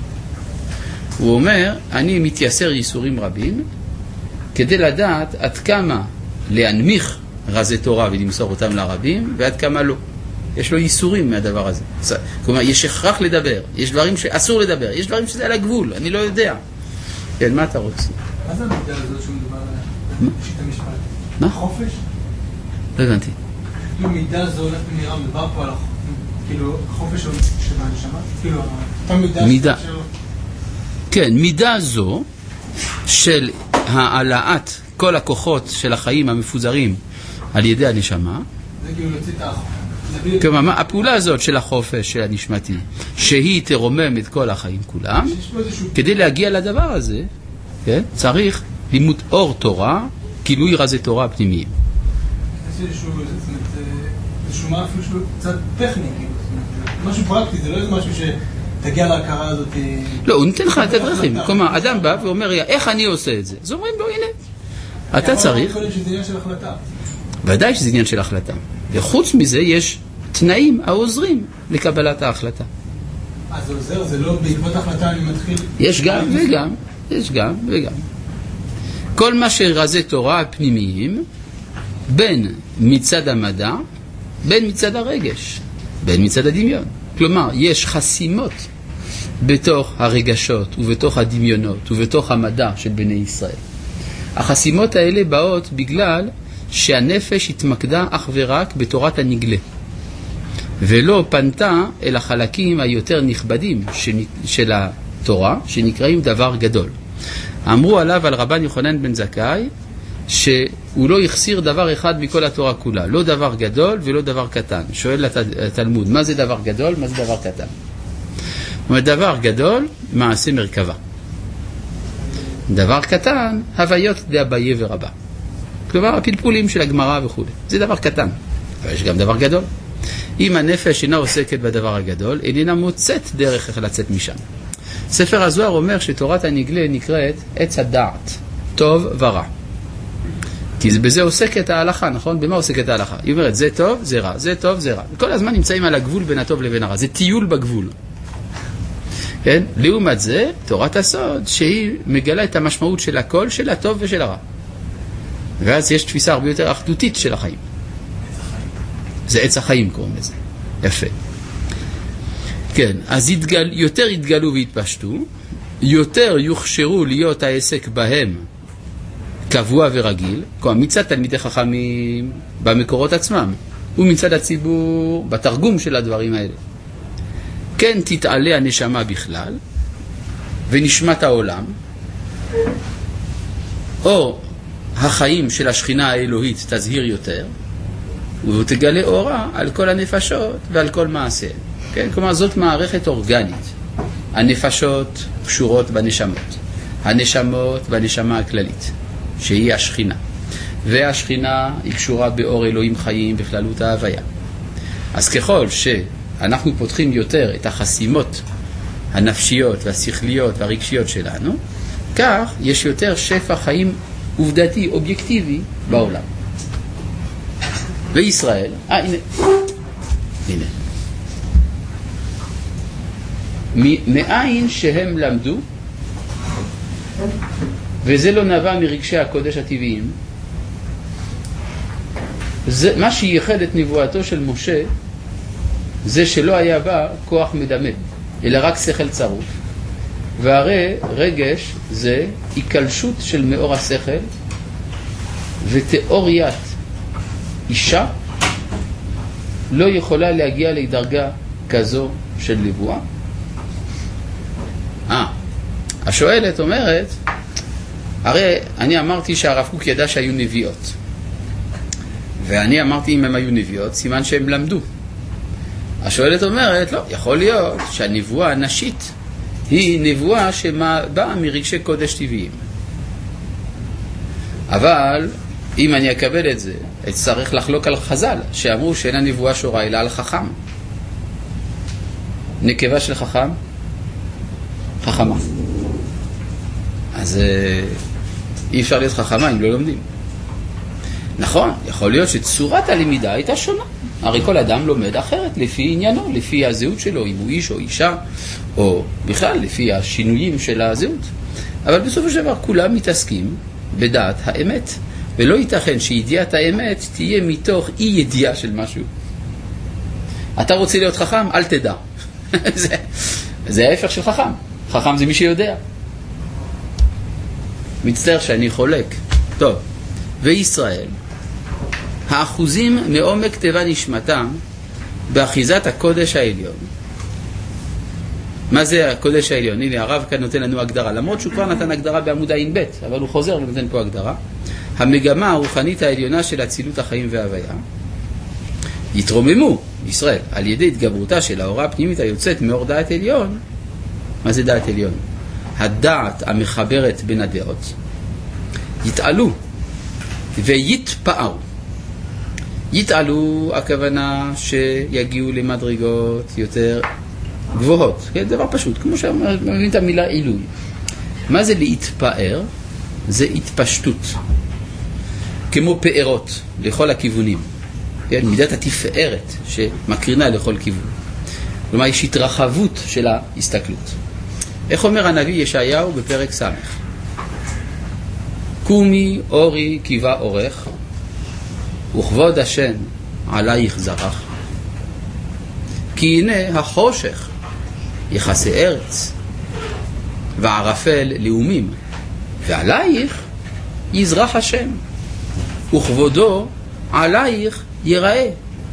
הוא אומר, אני מתייסר ייסורים רבים כדי לדעת עד כמה להנמיך רזי תורה ולמסור אותם לרבים, ועד כמה לא. יש לו ייסורים מהדבר הזה. כלומר, יש הכרח לדבר, יש דברים שאסור לדבר, יש דברים שזה על הגבול, אני לא יודע. כן, מה אתה רוצה? מה זה המידה הזאת שהוא מדבר עליה? שיט המשפט. מה? חופש? לא הבנתי. כאילו מידה זו הולכת נראה, מדבר פה על החופש של הנשמה? כאילו, אותה מידה של... כן, מידה זו של העלאת כל הכוחות של החיים המפוזרים על ידי הנשמה. זה כאילו להוציא את החופש. כלומר, הפעולה הזאת של החופש של הנשמתי, שהיא תרומם את כל החיים כולם, כדי להגיע לדבר הזה, כן, צריך לימוד אור תורה, גילוי רזי תורה פנימיים. יש איזשהו, איזשהו מה אפילו שהוא קצת טכני, משהו פרקטי, זה לא איזה משהו שתגיע להכרה הזאת. לא, הוא נותן לך את הדרכים. כלומר, אדם בא ואומר, איך אני עושה את זה? אז אומרים לו, הנה, אתה צריך. יכול להיות שזה עניין של החלטה. ודאי שזה עניין של החלטה. וחוץ מזה יש תנאים העוזרים לקבלת ההחלטה. אז זה עוזר, זה לא בעקבות ההחלטה אני מתחיל... יש גם וגם, יש גם וגם. כל מה שרזי תורה הפנימיים, בין מצד המדע, בין מצד הרגש, בין מצד הדמיון. כלומר, יש חסימות בתוך הרגשות ובתוך הדמיונות ובתוך המדע של בני ישראל. החסימות האלה באות בגלל שהנפש התמקדה אך ורק בתורת הנגלה, ולא פנתה אל החלקים היותר נכבדים של התורה, שנקראים דבר גדול. אמרו עליו על רבן יוחנן בן זכאי, שהוא לא יחסיר דבר אחד מכל התורה כולה, לא דבר גדול ולא דבר קטן. שואל התלמוד, מה זה דבר גדול, מה זה דבר קטן? זאת אומרת, דבר גדול, מעשה מרכבה. דבר קטן, הוויות דאביי ורבא. כלומר, הפלפולים של הגמרא וכו'. זה דבר קטן, אבל יש גם דבר גדול. אם הנפש אינה עוסקת בדבר הגדול, איננה מוצאת דרך איך לצאת משם. ספר הזוהר אומר שתורת הנגלה נקראת עץ הדעת, טוב ורע. כי בזה עוסקת ההלכה, נכון? במה עוסקת ההלכה? היא אומרת, זה טוב, זה רע, זה טוב, זה רע. כל הזמן נמצאים על הגבול בין הטוב לבין הרע. זה טיול בגבול. כן? לעומת זה, תורת הסוד, שהיא מגלה את המשמעות של הכל, של הטוב ושל הרע. ואז יש תפיסה הרבה יותר אחדותית של החיים. זה עץ החיים קוראים לזה. יפה. כן, אז יתגל, יותר יתגלו והתפשטו, יותר יוכשרו להיות העסק בהם קבוע ורגיל, כלומר מצד תלמידי חכמים במקורות עצמם, ומצד הציבור בתרגום של הדברים האלה. כן תתעלה הנשמה בכלל, ונשמת העולם, או החיים של השכינה האלוהית תזהיר יותר, ותגלה אורה על כל הנפשות ועל כל מעשה. כן? כלומר, זאת מערכת אורגנית. הנפשות קשורות בנשמות. הנשמות בנשמה הכללית, שהיא השכינה. והשכינה היא קשורה באור אלוהים חיים בכללות ההוויה. אז ככל שאנחנו פותחים יותר את החסימות הנפשיות והשכליות והרגשיות שלנו, כך יש יותר שפע חיים עובדתי, אובייקטיבי בעולם. וישראל, אה הנה, הנה. מאין שהם למדו, וזה לא נבע מרגשי הקודש הטבעיים, זה, מה שייחד את נבואתו של משה, זה שלא היה בה כוח מדמה, אלא רק שכל צרוף. והרי רגש זה היקלשות של מאור השכל, ותיאוריית אישה לא יכולה להגיע לדרגה כזו של נבואה. אה, השואלת אומרת, הרי אני אמרתי שהרב קוק ידע שהיו נביאות. ואני אמרתי אם הם היו נביאות, סימן שהם למדו. השואלת אומרת, לא, יכול להיות שהנבואה הנשית היא נבואה שבאה מרגשי קודש טבעיים. אבל אם אני אקבל את זה, אצטרך לחלוק על חז"ל, שאמרו שאין הנבואה שורה אלא על חכם. נקבה של חכם, חכמה. אז אי אפשר להיות חכמה אם לא לומדים. נכון, יכול להיות שצורת הלמידה הייתה שונה. הרי כל אדם לומד אחרת לפי עניינו, לפי הזהות שלו, אם הוא איש או אישה, או בכלל לפי השינויים של הזהות. אבל בסופו של דבר כולם מתעסקים בדעת האמת, ולא ייתכן שידיעת האמת תהיה מתוך אי ידיעה של משהו. אתה רוצה להיות חכם? אל תדע. זה, זה ההפך של חכם. חכם זה מי שיודע. מצטער שאני חולק. טוב, וישראל, האחוזים מעומק טבע נשמתם באחיזת הקודש העליון. מה זה הקודש העליון? הנה, הרב כאן נותן לנו הגדרה, למרות שהוא כבר נתן הגדרה בעמוד עין ב', אבל הוא חוזר ונותן פה הגדרה. המגמה הרוחנית העליונה של אצילות החיים וההוויה יתרוממו ישראל על ידי התגברותה של האורה הפנימית היוצאת מאור דעת עליון. מה זה דעת עליון? הדעת המחברת בין הדעות. יתעלו ויתפארו. יתעלו הכוונה שיגיעו למדרגות יותר גבוהות. כן, דבר פשוט, כמו שמבין את המילה עילוי. מה זה להתפאר? זה התפשטות. כמו פארות לכל הכיוונים. כן, מידת התפארת שמקרינה לכל כיוון. כלומר, יש התרחבות של ההסתכלות. איך אומר הנביא ישעיהו בפרק סמך? קומי אורי קיבה אורך, וכבוד השם עלייך זרח. כי הנה החושך יחסי ארץ, וערפל לאומים, ועלייך יזרח השם, וכבודו עלייך יראה.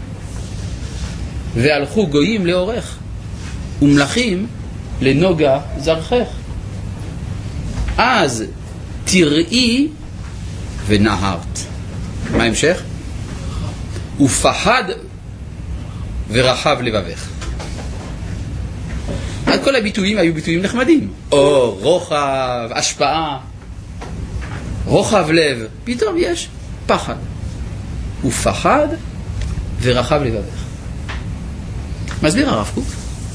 והלכו גויים לאורך, ומלכים לנוגה זרחך. אז תראי ונהרת. מה המשך? ופחד ורחב לבבך. אז כל הביטויים היו ביטויים נחמדים. או רוחב, השפעה, רוחב לב. פתאום יש פחד. ופחד ורחב לבבך. מסביר הרב קוק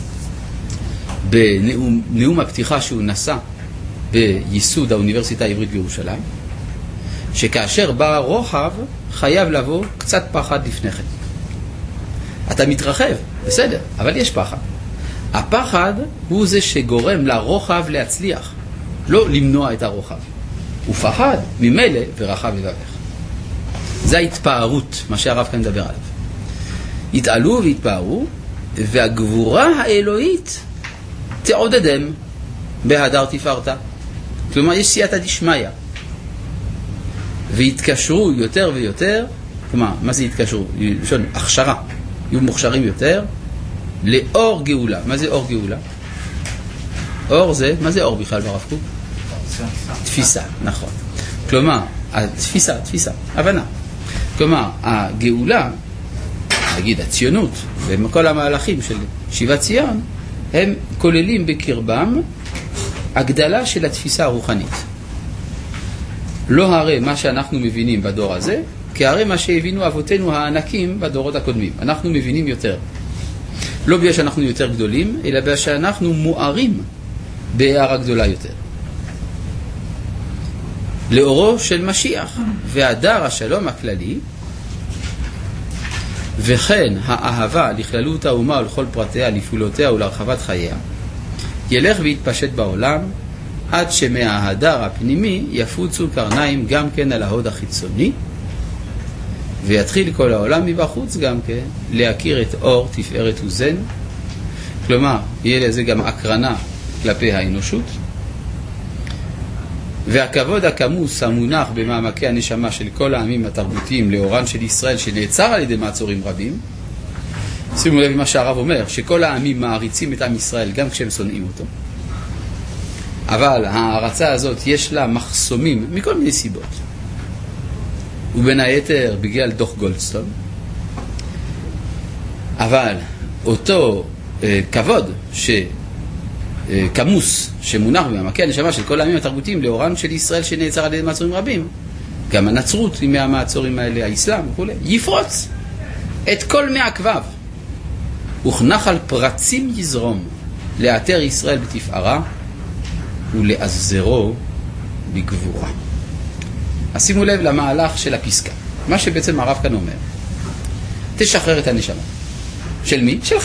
בנאום נאום הפתיחה שהוא נשא בייסוד האוניברסיטה העברית בירושלים, שכאשר בא רוחב חייב לבוא קצת פחד לפני כן. אתה מתרחב, בסדר, אבל יש פחד. הפחד הוא זה שגורם לרוחב להצליח, לא למנוע את הרוחב. ופחד ממילא ורחב לבבך. זה ההתפארות, מה שהרב כאן מדבר עליו. יתעלו והתפארו, והגבורה האלוהית תעודדם בהדר תפארתה. כלומר, יש סייעתא דשמיא. והתקשרו יותר ויותר, כלומר, מה זה התקשרו? לשון, הכשרה. יהיו מוכשרים יותר לאור גאולה. מה זה אור גאולה? אור זה, מה זה אור בכלל ברב קוק? תפיסה, נכון. כלומר, התפיסה, תפיסה, הבנה. כלומר, הגאולה נגיד הציונות וכל המהלכים של שיבת ציון, הם כוללים בקרבם הגדלה של התפיסה הרוחנית. לא הרי מה שאנחנו מבינים בדור הזה, כי הרי מה שהבינו אבותינו הענקים בדורות הקודמים. אנחנו מבינים יותר. לא בגלל שאנחנו יותר גדולים, אלא בגלל שאנחנו מוארים בהערה גדולה יותר. לאורו של משיח, והדר השלום הכללי, וכן האהבה לכללות האומה ולכל פרטיה, לפעולותיה ולהרחבת חייה, ילך ויתפשט בעולם, עד שמההדר הפנימי יפוצו קרניים גם כן על ההוד החיצוני, ויתחיל כל העולם מבחוץ גם כן להכיר את אור תפארת וזן. כלומר, יהיה לזה גם הקרנה כלפי האנושות, והכבוד הכמוס המונח במעמקי הנשמה של כל העמים התרבותיים לאורן של ישראל, שנעצר על ידי מעצורים רבים. שימו לב מה שהרב אומר, שכל העמים מעריצים את עם ישראל גם כשהם שונאים אותו, אבל ההערצה הזאת יש לה מחסומים מכל מיני סיבות, ובין היתר בגלל דוח גולדסטון. אבל אותו אה, כבוד ש... כמוס שמונח במעמקי הנשמה של כל העמים התרבותיים לאורן של ישראל שנעצר על ידי מעצורים רבים, גם הנצרות עם המעצורים האלה, האסלאם וכו', יפרוץ את כל מעקביו, וכנחל פרצים יזרום לאתר ישראל בתפארה ולעזרו בגבורה. אז שימו לב למהלך של הפסקה. מה שבעצם הרב כאן אומר, תשחרר את הנשמה. של מי? שלך.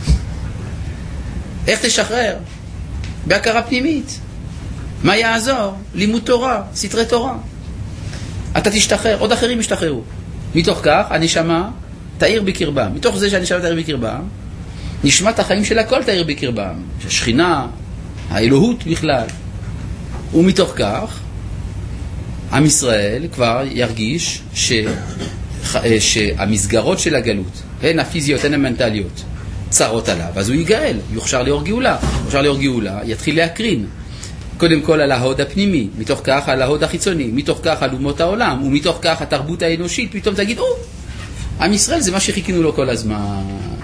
איך תשחרר? בהכרה פנימית. מה יעזור? לימוד תורה, סתרי תורה. אתה תשתחרר, עוד אחרים ישתחררו. מתוך כך הנשמה תאיר בקרבם. מתוך זה שהנשמה תאיר בקרבם, נשמת החיים של הכל תאיר בקרבם. השכינה, האלוהות בכלל. ומתוך כך עם ישראל כבר ירגיש ש... שהמסגרות של הגלות, הן הפיזיות, הן המנטליות, צרות עליו, אז הוא ייגאל, יוכשר לאור גאולה. יוכשר לאור גאולה, יתחיל להקרין. קודם כל על ההוד הפנימי, מתוך כך על ההוד החיצוני, מתוך כך על אומות העולם, ומתוך כך התרבות האנושית, פתאום תגיד, או, עם ישראל זה מה שחיכינו לו כל הזמן.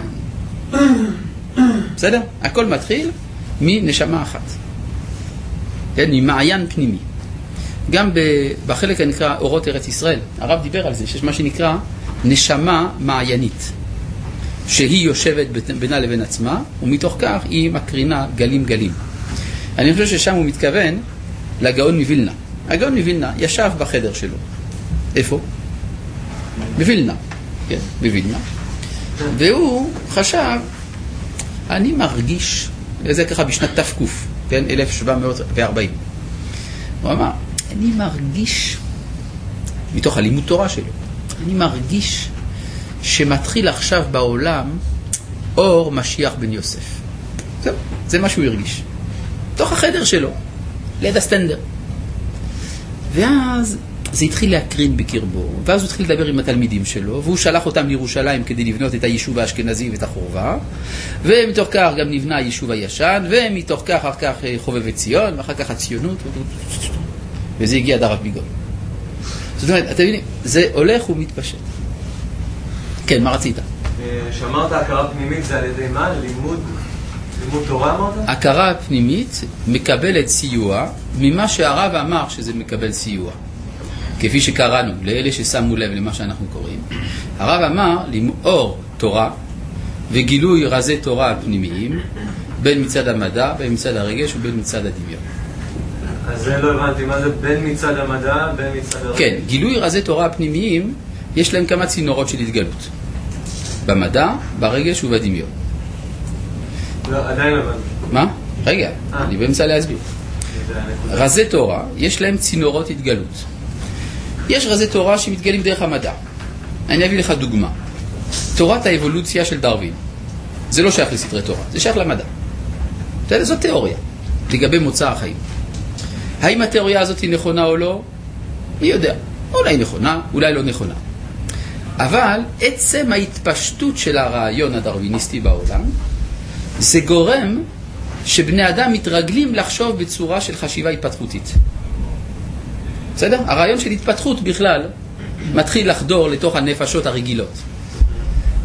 בסדר? הכל מתחיל מנשמה אחת. כן? ממעיין פנימי. גם בחלק הנקרא אורות ארץ ישראל, הרב דיבר על זה, שיש מה שנקרא נשמה מעיינית, שהיא יושבת בינה לבין עצמה, ומתוך כך היא מקרינה גלים גלים. אני חושב ששם הוא מתכוון לגאון מווילנה. הגאון מווילנה ישב בחדר שלו. איפה? בווילנה. כן, בווילנה. והוא חשב, אני מרגיש, זה ככה בשנת תפקוף, כן, אלף שבע מאות וארבעים. הוא אמר, אני מרגיש, מתוך הלימוד תורה שלו, אני מרגיש שמתחיל עכשיו בעולם אור משיח בן יוסף. זהו, זה מה שהוא הרגיש. תוך החדר שלו, ליד הסטנדר. ואז זה התחיל להקרין בקרבו, ואז הוא התחיל לדבר עם התלמידים שלו, והוא שלח אותם לירושלים כדי לבנות את היישוב האשכנזי ואת החורבה, ומתוך כך גם נבנה היישוב הישן, ומתוך כך אחר כך חובבי ציון, ואחר כך הציונות, וזה הגיע עד הרב ביגון. זאת אומרת, אתם יודעים, זה הולך ומתפשט. כן, מה רצית? שאמרת הכרה פנימית זה על ידי מה? לימוד, לימוד תורה אמרת? הכרה פנימית מקבלת סיוע ממה שהרב אמר שזה מקבל סיוע. כפי שקראנו, לאלה ששמו לב למה שאנחנו קוראים. הרב אמר למאור תורה וגילוי רזי תורה פנימיים, בין מצד המדע, בין מצד הרגש ובין מצד הדמיון. אז זה לא הבנתי, מה זה בין מצד המדע, בין מצד הרגש? כן, גילוי רזי תורה פנימיים, יש להם כמה צינורות של התגלות. במדע, ברגש ובדמיון. לא, עדיין הבנתי. מה? רגע, אני באמצע להסביר. רזי תורה, יש להם צינורות התגלות. יש רזי תורה שמתגלים דרך המדע. אני אביא לך דוגמה. תורת האבולוציה של דרווין. זה לא שייך לסתרי תורה, זה שייך למדע. זאת תיאוריה, לגבי מוצא החיים. האם התיאוריה הזאת היא נכונה או לא? מי יודע. אולי נכונה, אולי לא נכונה. אבל עצם ההתפשטות של הרעיון הדרוויניסטי בעולם, זה גורם שבני אדם מתרגלים לחשוב בצורה של חשיבה התפתחותית. בסדר? הרעיון של התפתחות בכלל מתחיל לחדור לתוך הנפשות הרגילות.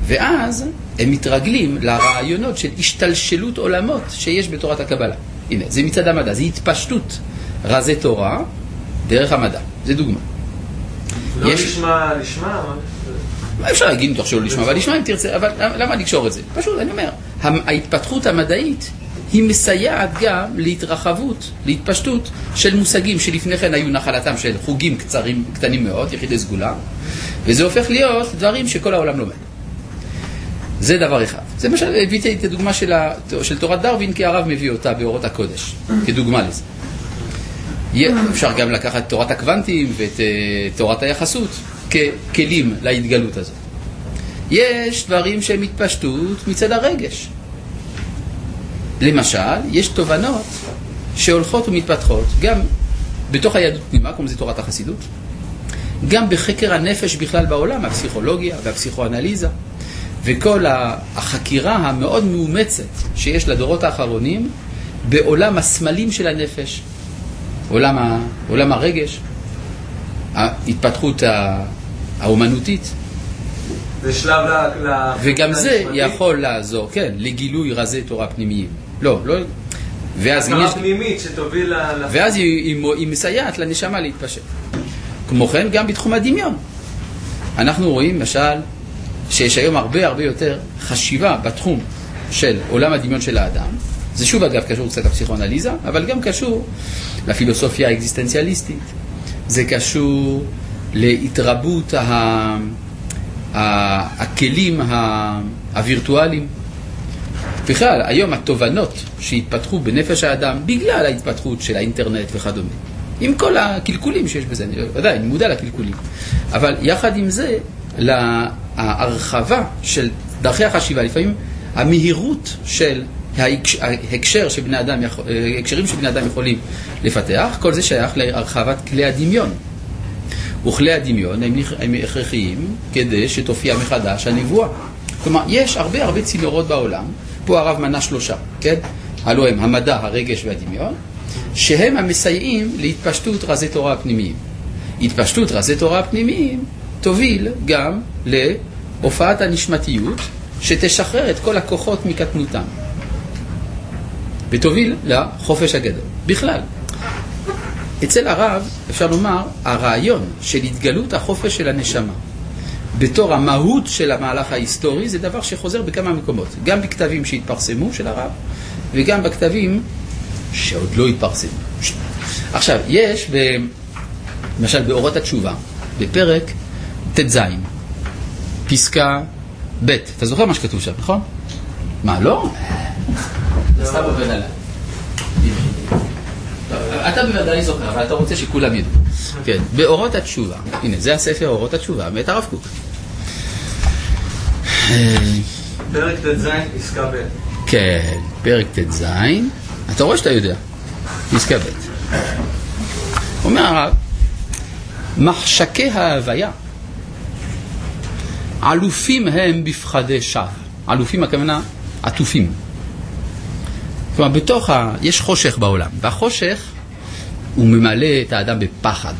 ואז הם מתרגלים לרעיונות של השתלשלות עולמות שיש בתורת הקבלה. הנה, זה מצד המדע, זה התפשטות רזי תורה דרך המדע. זה דוגמה. לא לשמה, לשמה, מה אפשר להגיד מתוך שלא לשמה, אבל לשמה אם תרצה, אבל למה לקשור את זה? פשוט, אני אומר, ההתפתחות המדעית היא מסייעת גם להתרחבות, להתפשטות של מושגים שלפני כן היו נחלתם של חוגים קצרים, קטנים מאוד, יחידי סגולה, וזה הופך להיות דברים שכל העולם לומד. זה דבר אחד. זה מה שהבאתי את הדוגמה של, ה... של תורת דרווין, כי הרב מביא אותה באורות הקודש, כדוגמה לזה. אפשר גם לקחת תורת הקוונטים ואת uh, תורת היחסות ככלים להתגלות הזאת. יש דברים שהם התפשטות מצד הרגש. למשל, יש תובנות שהולכות ומתפתחות גם בתוך היהדות פנימה, כמו זה תורת החסידות, גם בחקר הנפש בכלל בעולם, הפסיכולוגיה והפסיכואנליזה, וכל החקירה המאוד מאומצת שיש לדורות האחרונים בעולם הסמלים של הנפש, עולם, ה, עולם הרגש, ההתפתחות האומנותית. זה שלב ל... ל... וגם זה יכול לעזור, כן, לגילוי רזי תורה פנימיים. לא, לא... ואז הכרה יש... פנימית שתוביל ל... ואז היא, היא, היא מסייעת לנשמה להתפשט. כמו כן, גם בתחום הדמיון. אנחנו רואים, למשל, שיש היום הרבה הרבה יותר חשיבה בתחום של עולם הדמיון של האדם. זה שוב אגב קשור קצת לפסיכואנליזה, אבל גם קשור לפילוסופיה האקזיסטנציאליסטית. זה קשור להתרבות ה... ה... הכלים ה... הווירטואליים. בכלל, היום התובנות שהתפתחו בנפש האדם בגלל ההתפתחות של האינטרנט וכדומה. עם כל הקלקולים שיש בזה, אני יודע, אני מודע לקלקולים. אבל יחד עם זה, להרחבה של דרכי החשיבה, לפעמים המהירות של ההקשר שבני אדם, הקשרים שבני אדם יכולים לפתח, כל זה שייך להרחבת כלי הדמיון. וכלי הדמיון הם, הם הכרחיים כדי שתופיע מחדש הנבואה. כלומר, יש הרבה הרבה צינורות בעולם, פה הרב מנה שלושה, כן? הלוא הם המדע, הרגש והדמיון, שהם המסייעים להתפשטות רזי תורה הפנימיים. התפשטות רזי תורה הפנימיים תוביל גם להופעת הנשמתיות שתשחרר את כל הכוחות מקטנותם. ותוביל לחופש הגדול. בכלל, אצל הרב אפשר לומר, הרעיון של התגלות החופש של הנשמה בתור המהות של המהלך ההיסטורי זה דבר שחוזר בכמה מקומות. גם בכתבים שהתפרסמו של הרב וגם בכתבים שעוד לא התפרסמו. עכשיו, יש למשל באורות התשובה, בפרק ת' פסקה ב', אתה זוכר מה שכתוב שם, נכון? מה, לא? סתם עובד עליי. אתה בוודאי זוכר, אבל אתה רוצה שכולם ידעו. כן, באורות התשובה, הנה, זה הספר אורות התשובה, מאת הרב קוק. פרק ת' פסקה ב'. כן, פרק ת' אתה רואה שאתה יודע, פסקה ב'. אומר הרב, מחשקי ההוויה אלופים הם בפחדי שווא. אלופים הכוונה עטופים. כלומר, בתוך ה... יש חושך בעולם, והחושך הוא ממלא את האדם בפחד.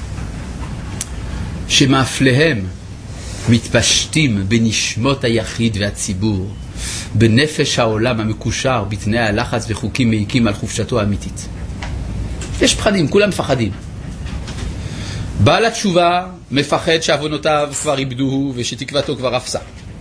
שמאפליהם מתפשטים בנשמות היחיד והציבור, בנפש העולם המקושר, בתנאי הלחץ וחוקים מעיקים על חופשתו האמיתית. יש פחדים, כולם מפחדים. בעל התשובה מפחד שעוונותיו כבר איבדוהו ושתקוותו כבר אפסה.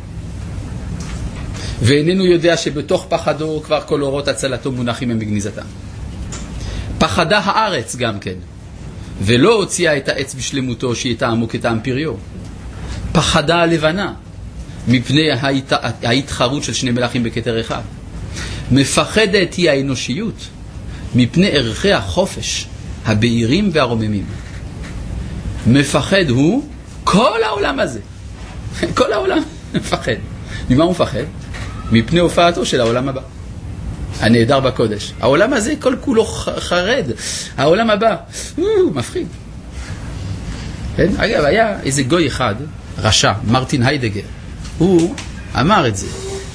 ואיננו יודע שבתוך פחדו כבר כל אורות הצלתו מונחים הם בגניזתם. פחדה הארץ גם כן, ולא הוציאה את העץ בשלמותו שיטעמו כטעם פריו. פחדה הלבנה, מפני ההת... ההתחרות של שני מלאכים בכתר אחד. מפחדת היא האנושיות, מפני ערכי החופש, הבהירים והרוממים. מפחד הוא כל העולם הזה. כל העולם מפחד. ממה הוא מפחד? מפני הופעתו של העולם הבא. הנהדר בקודש. העולם הזה כל כולו חרד. העולם הבא, הוא מפחיד. כן? אגב, היה איזה גוי אחד, רשע, מרטין היידגר. הוא אמר את זה,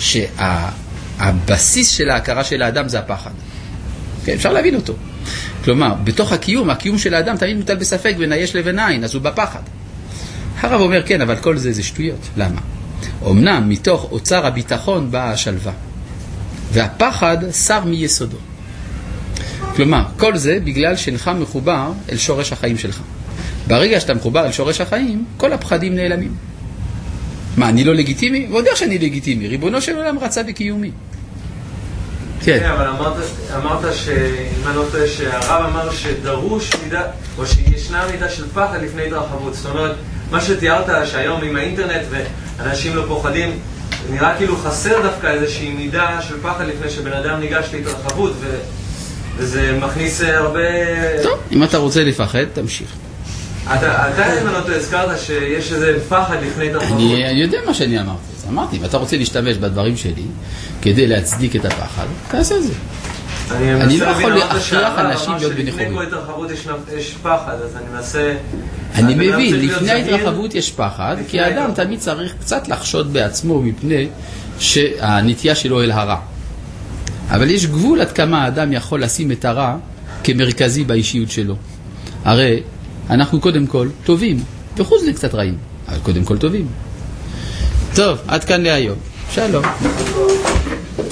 שהבסיס של ההכרה של האדם זה הפחד. כן, אפשר להבין אותו. כלומר, בתוך הקיום, הקיום של האדם תמיד מוטל בספק בין היש לבין עין, אז הוא בפחד. הרב אומר, כן, אבל כל זה זה שטויות. למה? אמנם מתוך אוצר הביטחון באה השלווה, והפחד שר מיסודו. כלומר, כל זה בגלל שאינך מחובר אל שורש החיים שלך. ברגע שאתה מחובר אל שורש החיים, כל הפחדים נעלמים. מה, אני לא לגיטימי? ועוד איך שאני לגיטימי. ריבונו של עולם רצה בקיומי. כן, אבל אמרת, אמרת שאם אני לא טועה, שהרב אמר שדרוש מידה, או שישנה מידה של פחד לפני התרחבות. זאת אומרת, מה שתיארת שהיום עם האינטרנט ואנשים לא פוחדים, נראה כאילו חסר דווקא איזושהי מידה של פחד לפני שבן אדם ניגש להתרחבות, ו... וזה מכניס הרבה... טוב, אם אתה רוצה לפחד, תמשיך. אתה, אתה אם אני לא טועה, הזכרת שיש איזה פחד לפני התרחבות. אני, אני יודע מה שאני אמרתי. אמרתי, אם אתה רוצה להשתמש בדברים שלי כדי להצדיק את הפחד, תעשה את זה. אני לא יכול להכריח אנשים להיות בנכורים. לפני כל התרחבות יש פחד, אז אני מנסה... אני מבין, לפני ההתרחבות יש פחד, כי האדם תמיד צריך קצת לחשוד בעצמו מפני שהנטייה שלו אל הרע. אבל יש גבול עד כמה האדם יכול לשים את הרע כמרכזי באישיות שלו. הרי אנחנו קודם כל טובים, וחוץ זה קצת רעים, אבל קודם כל טובים. טוב, עד כאן להיום. שלום.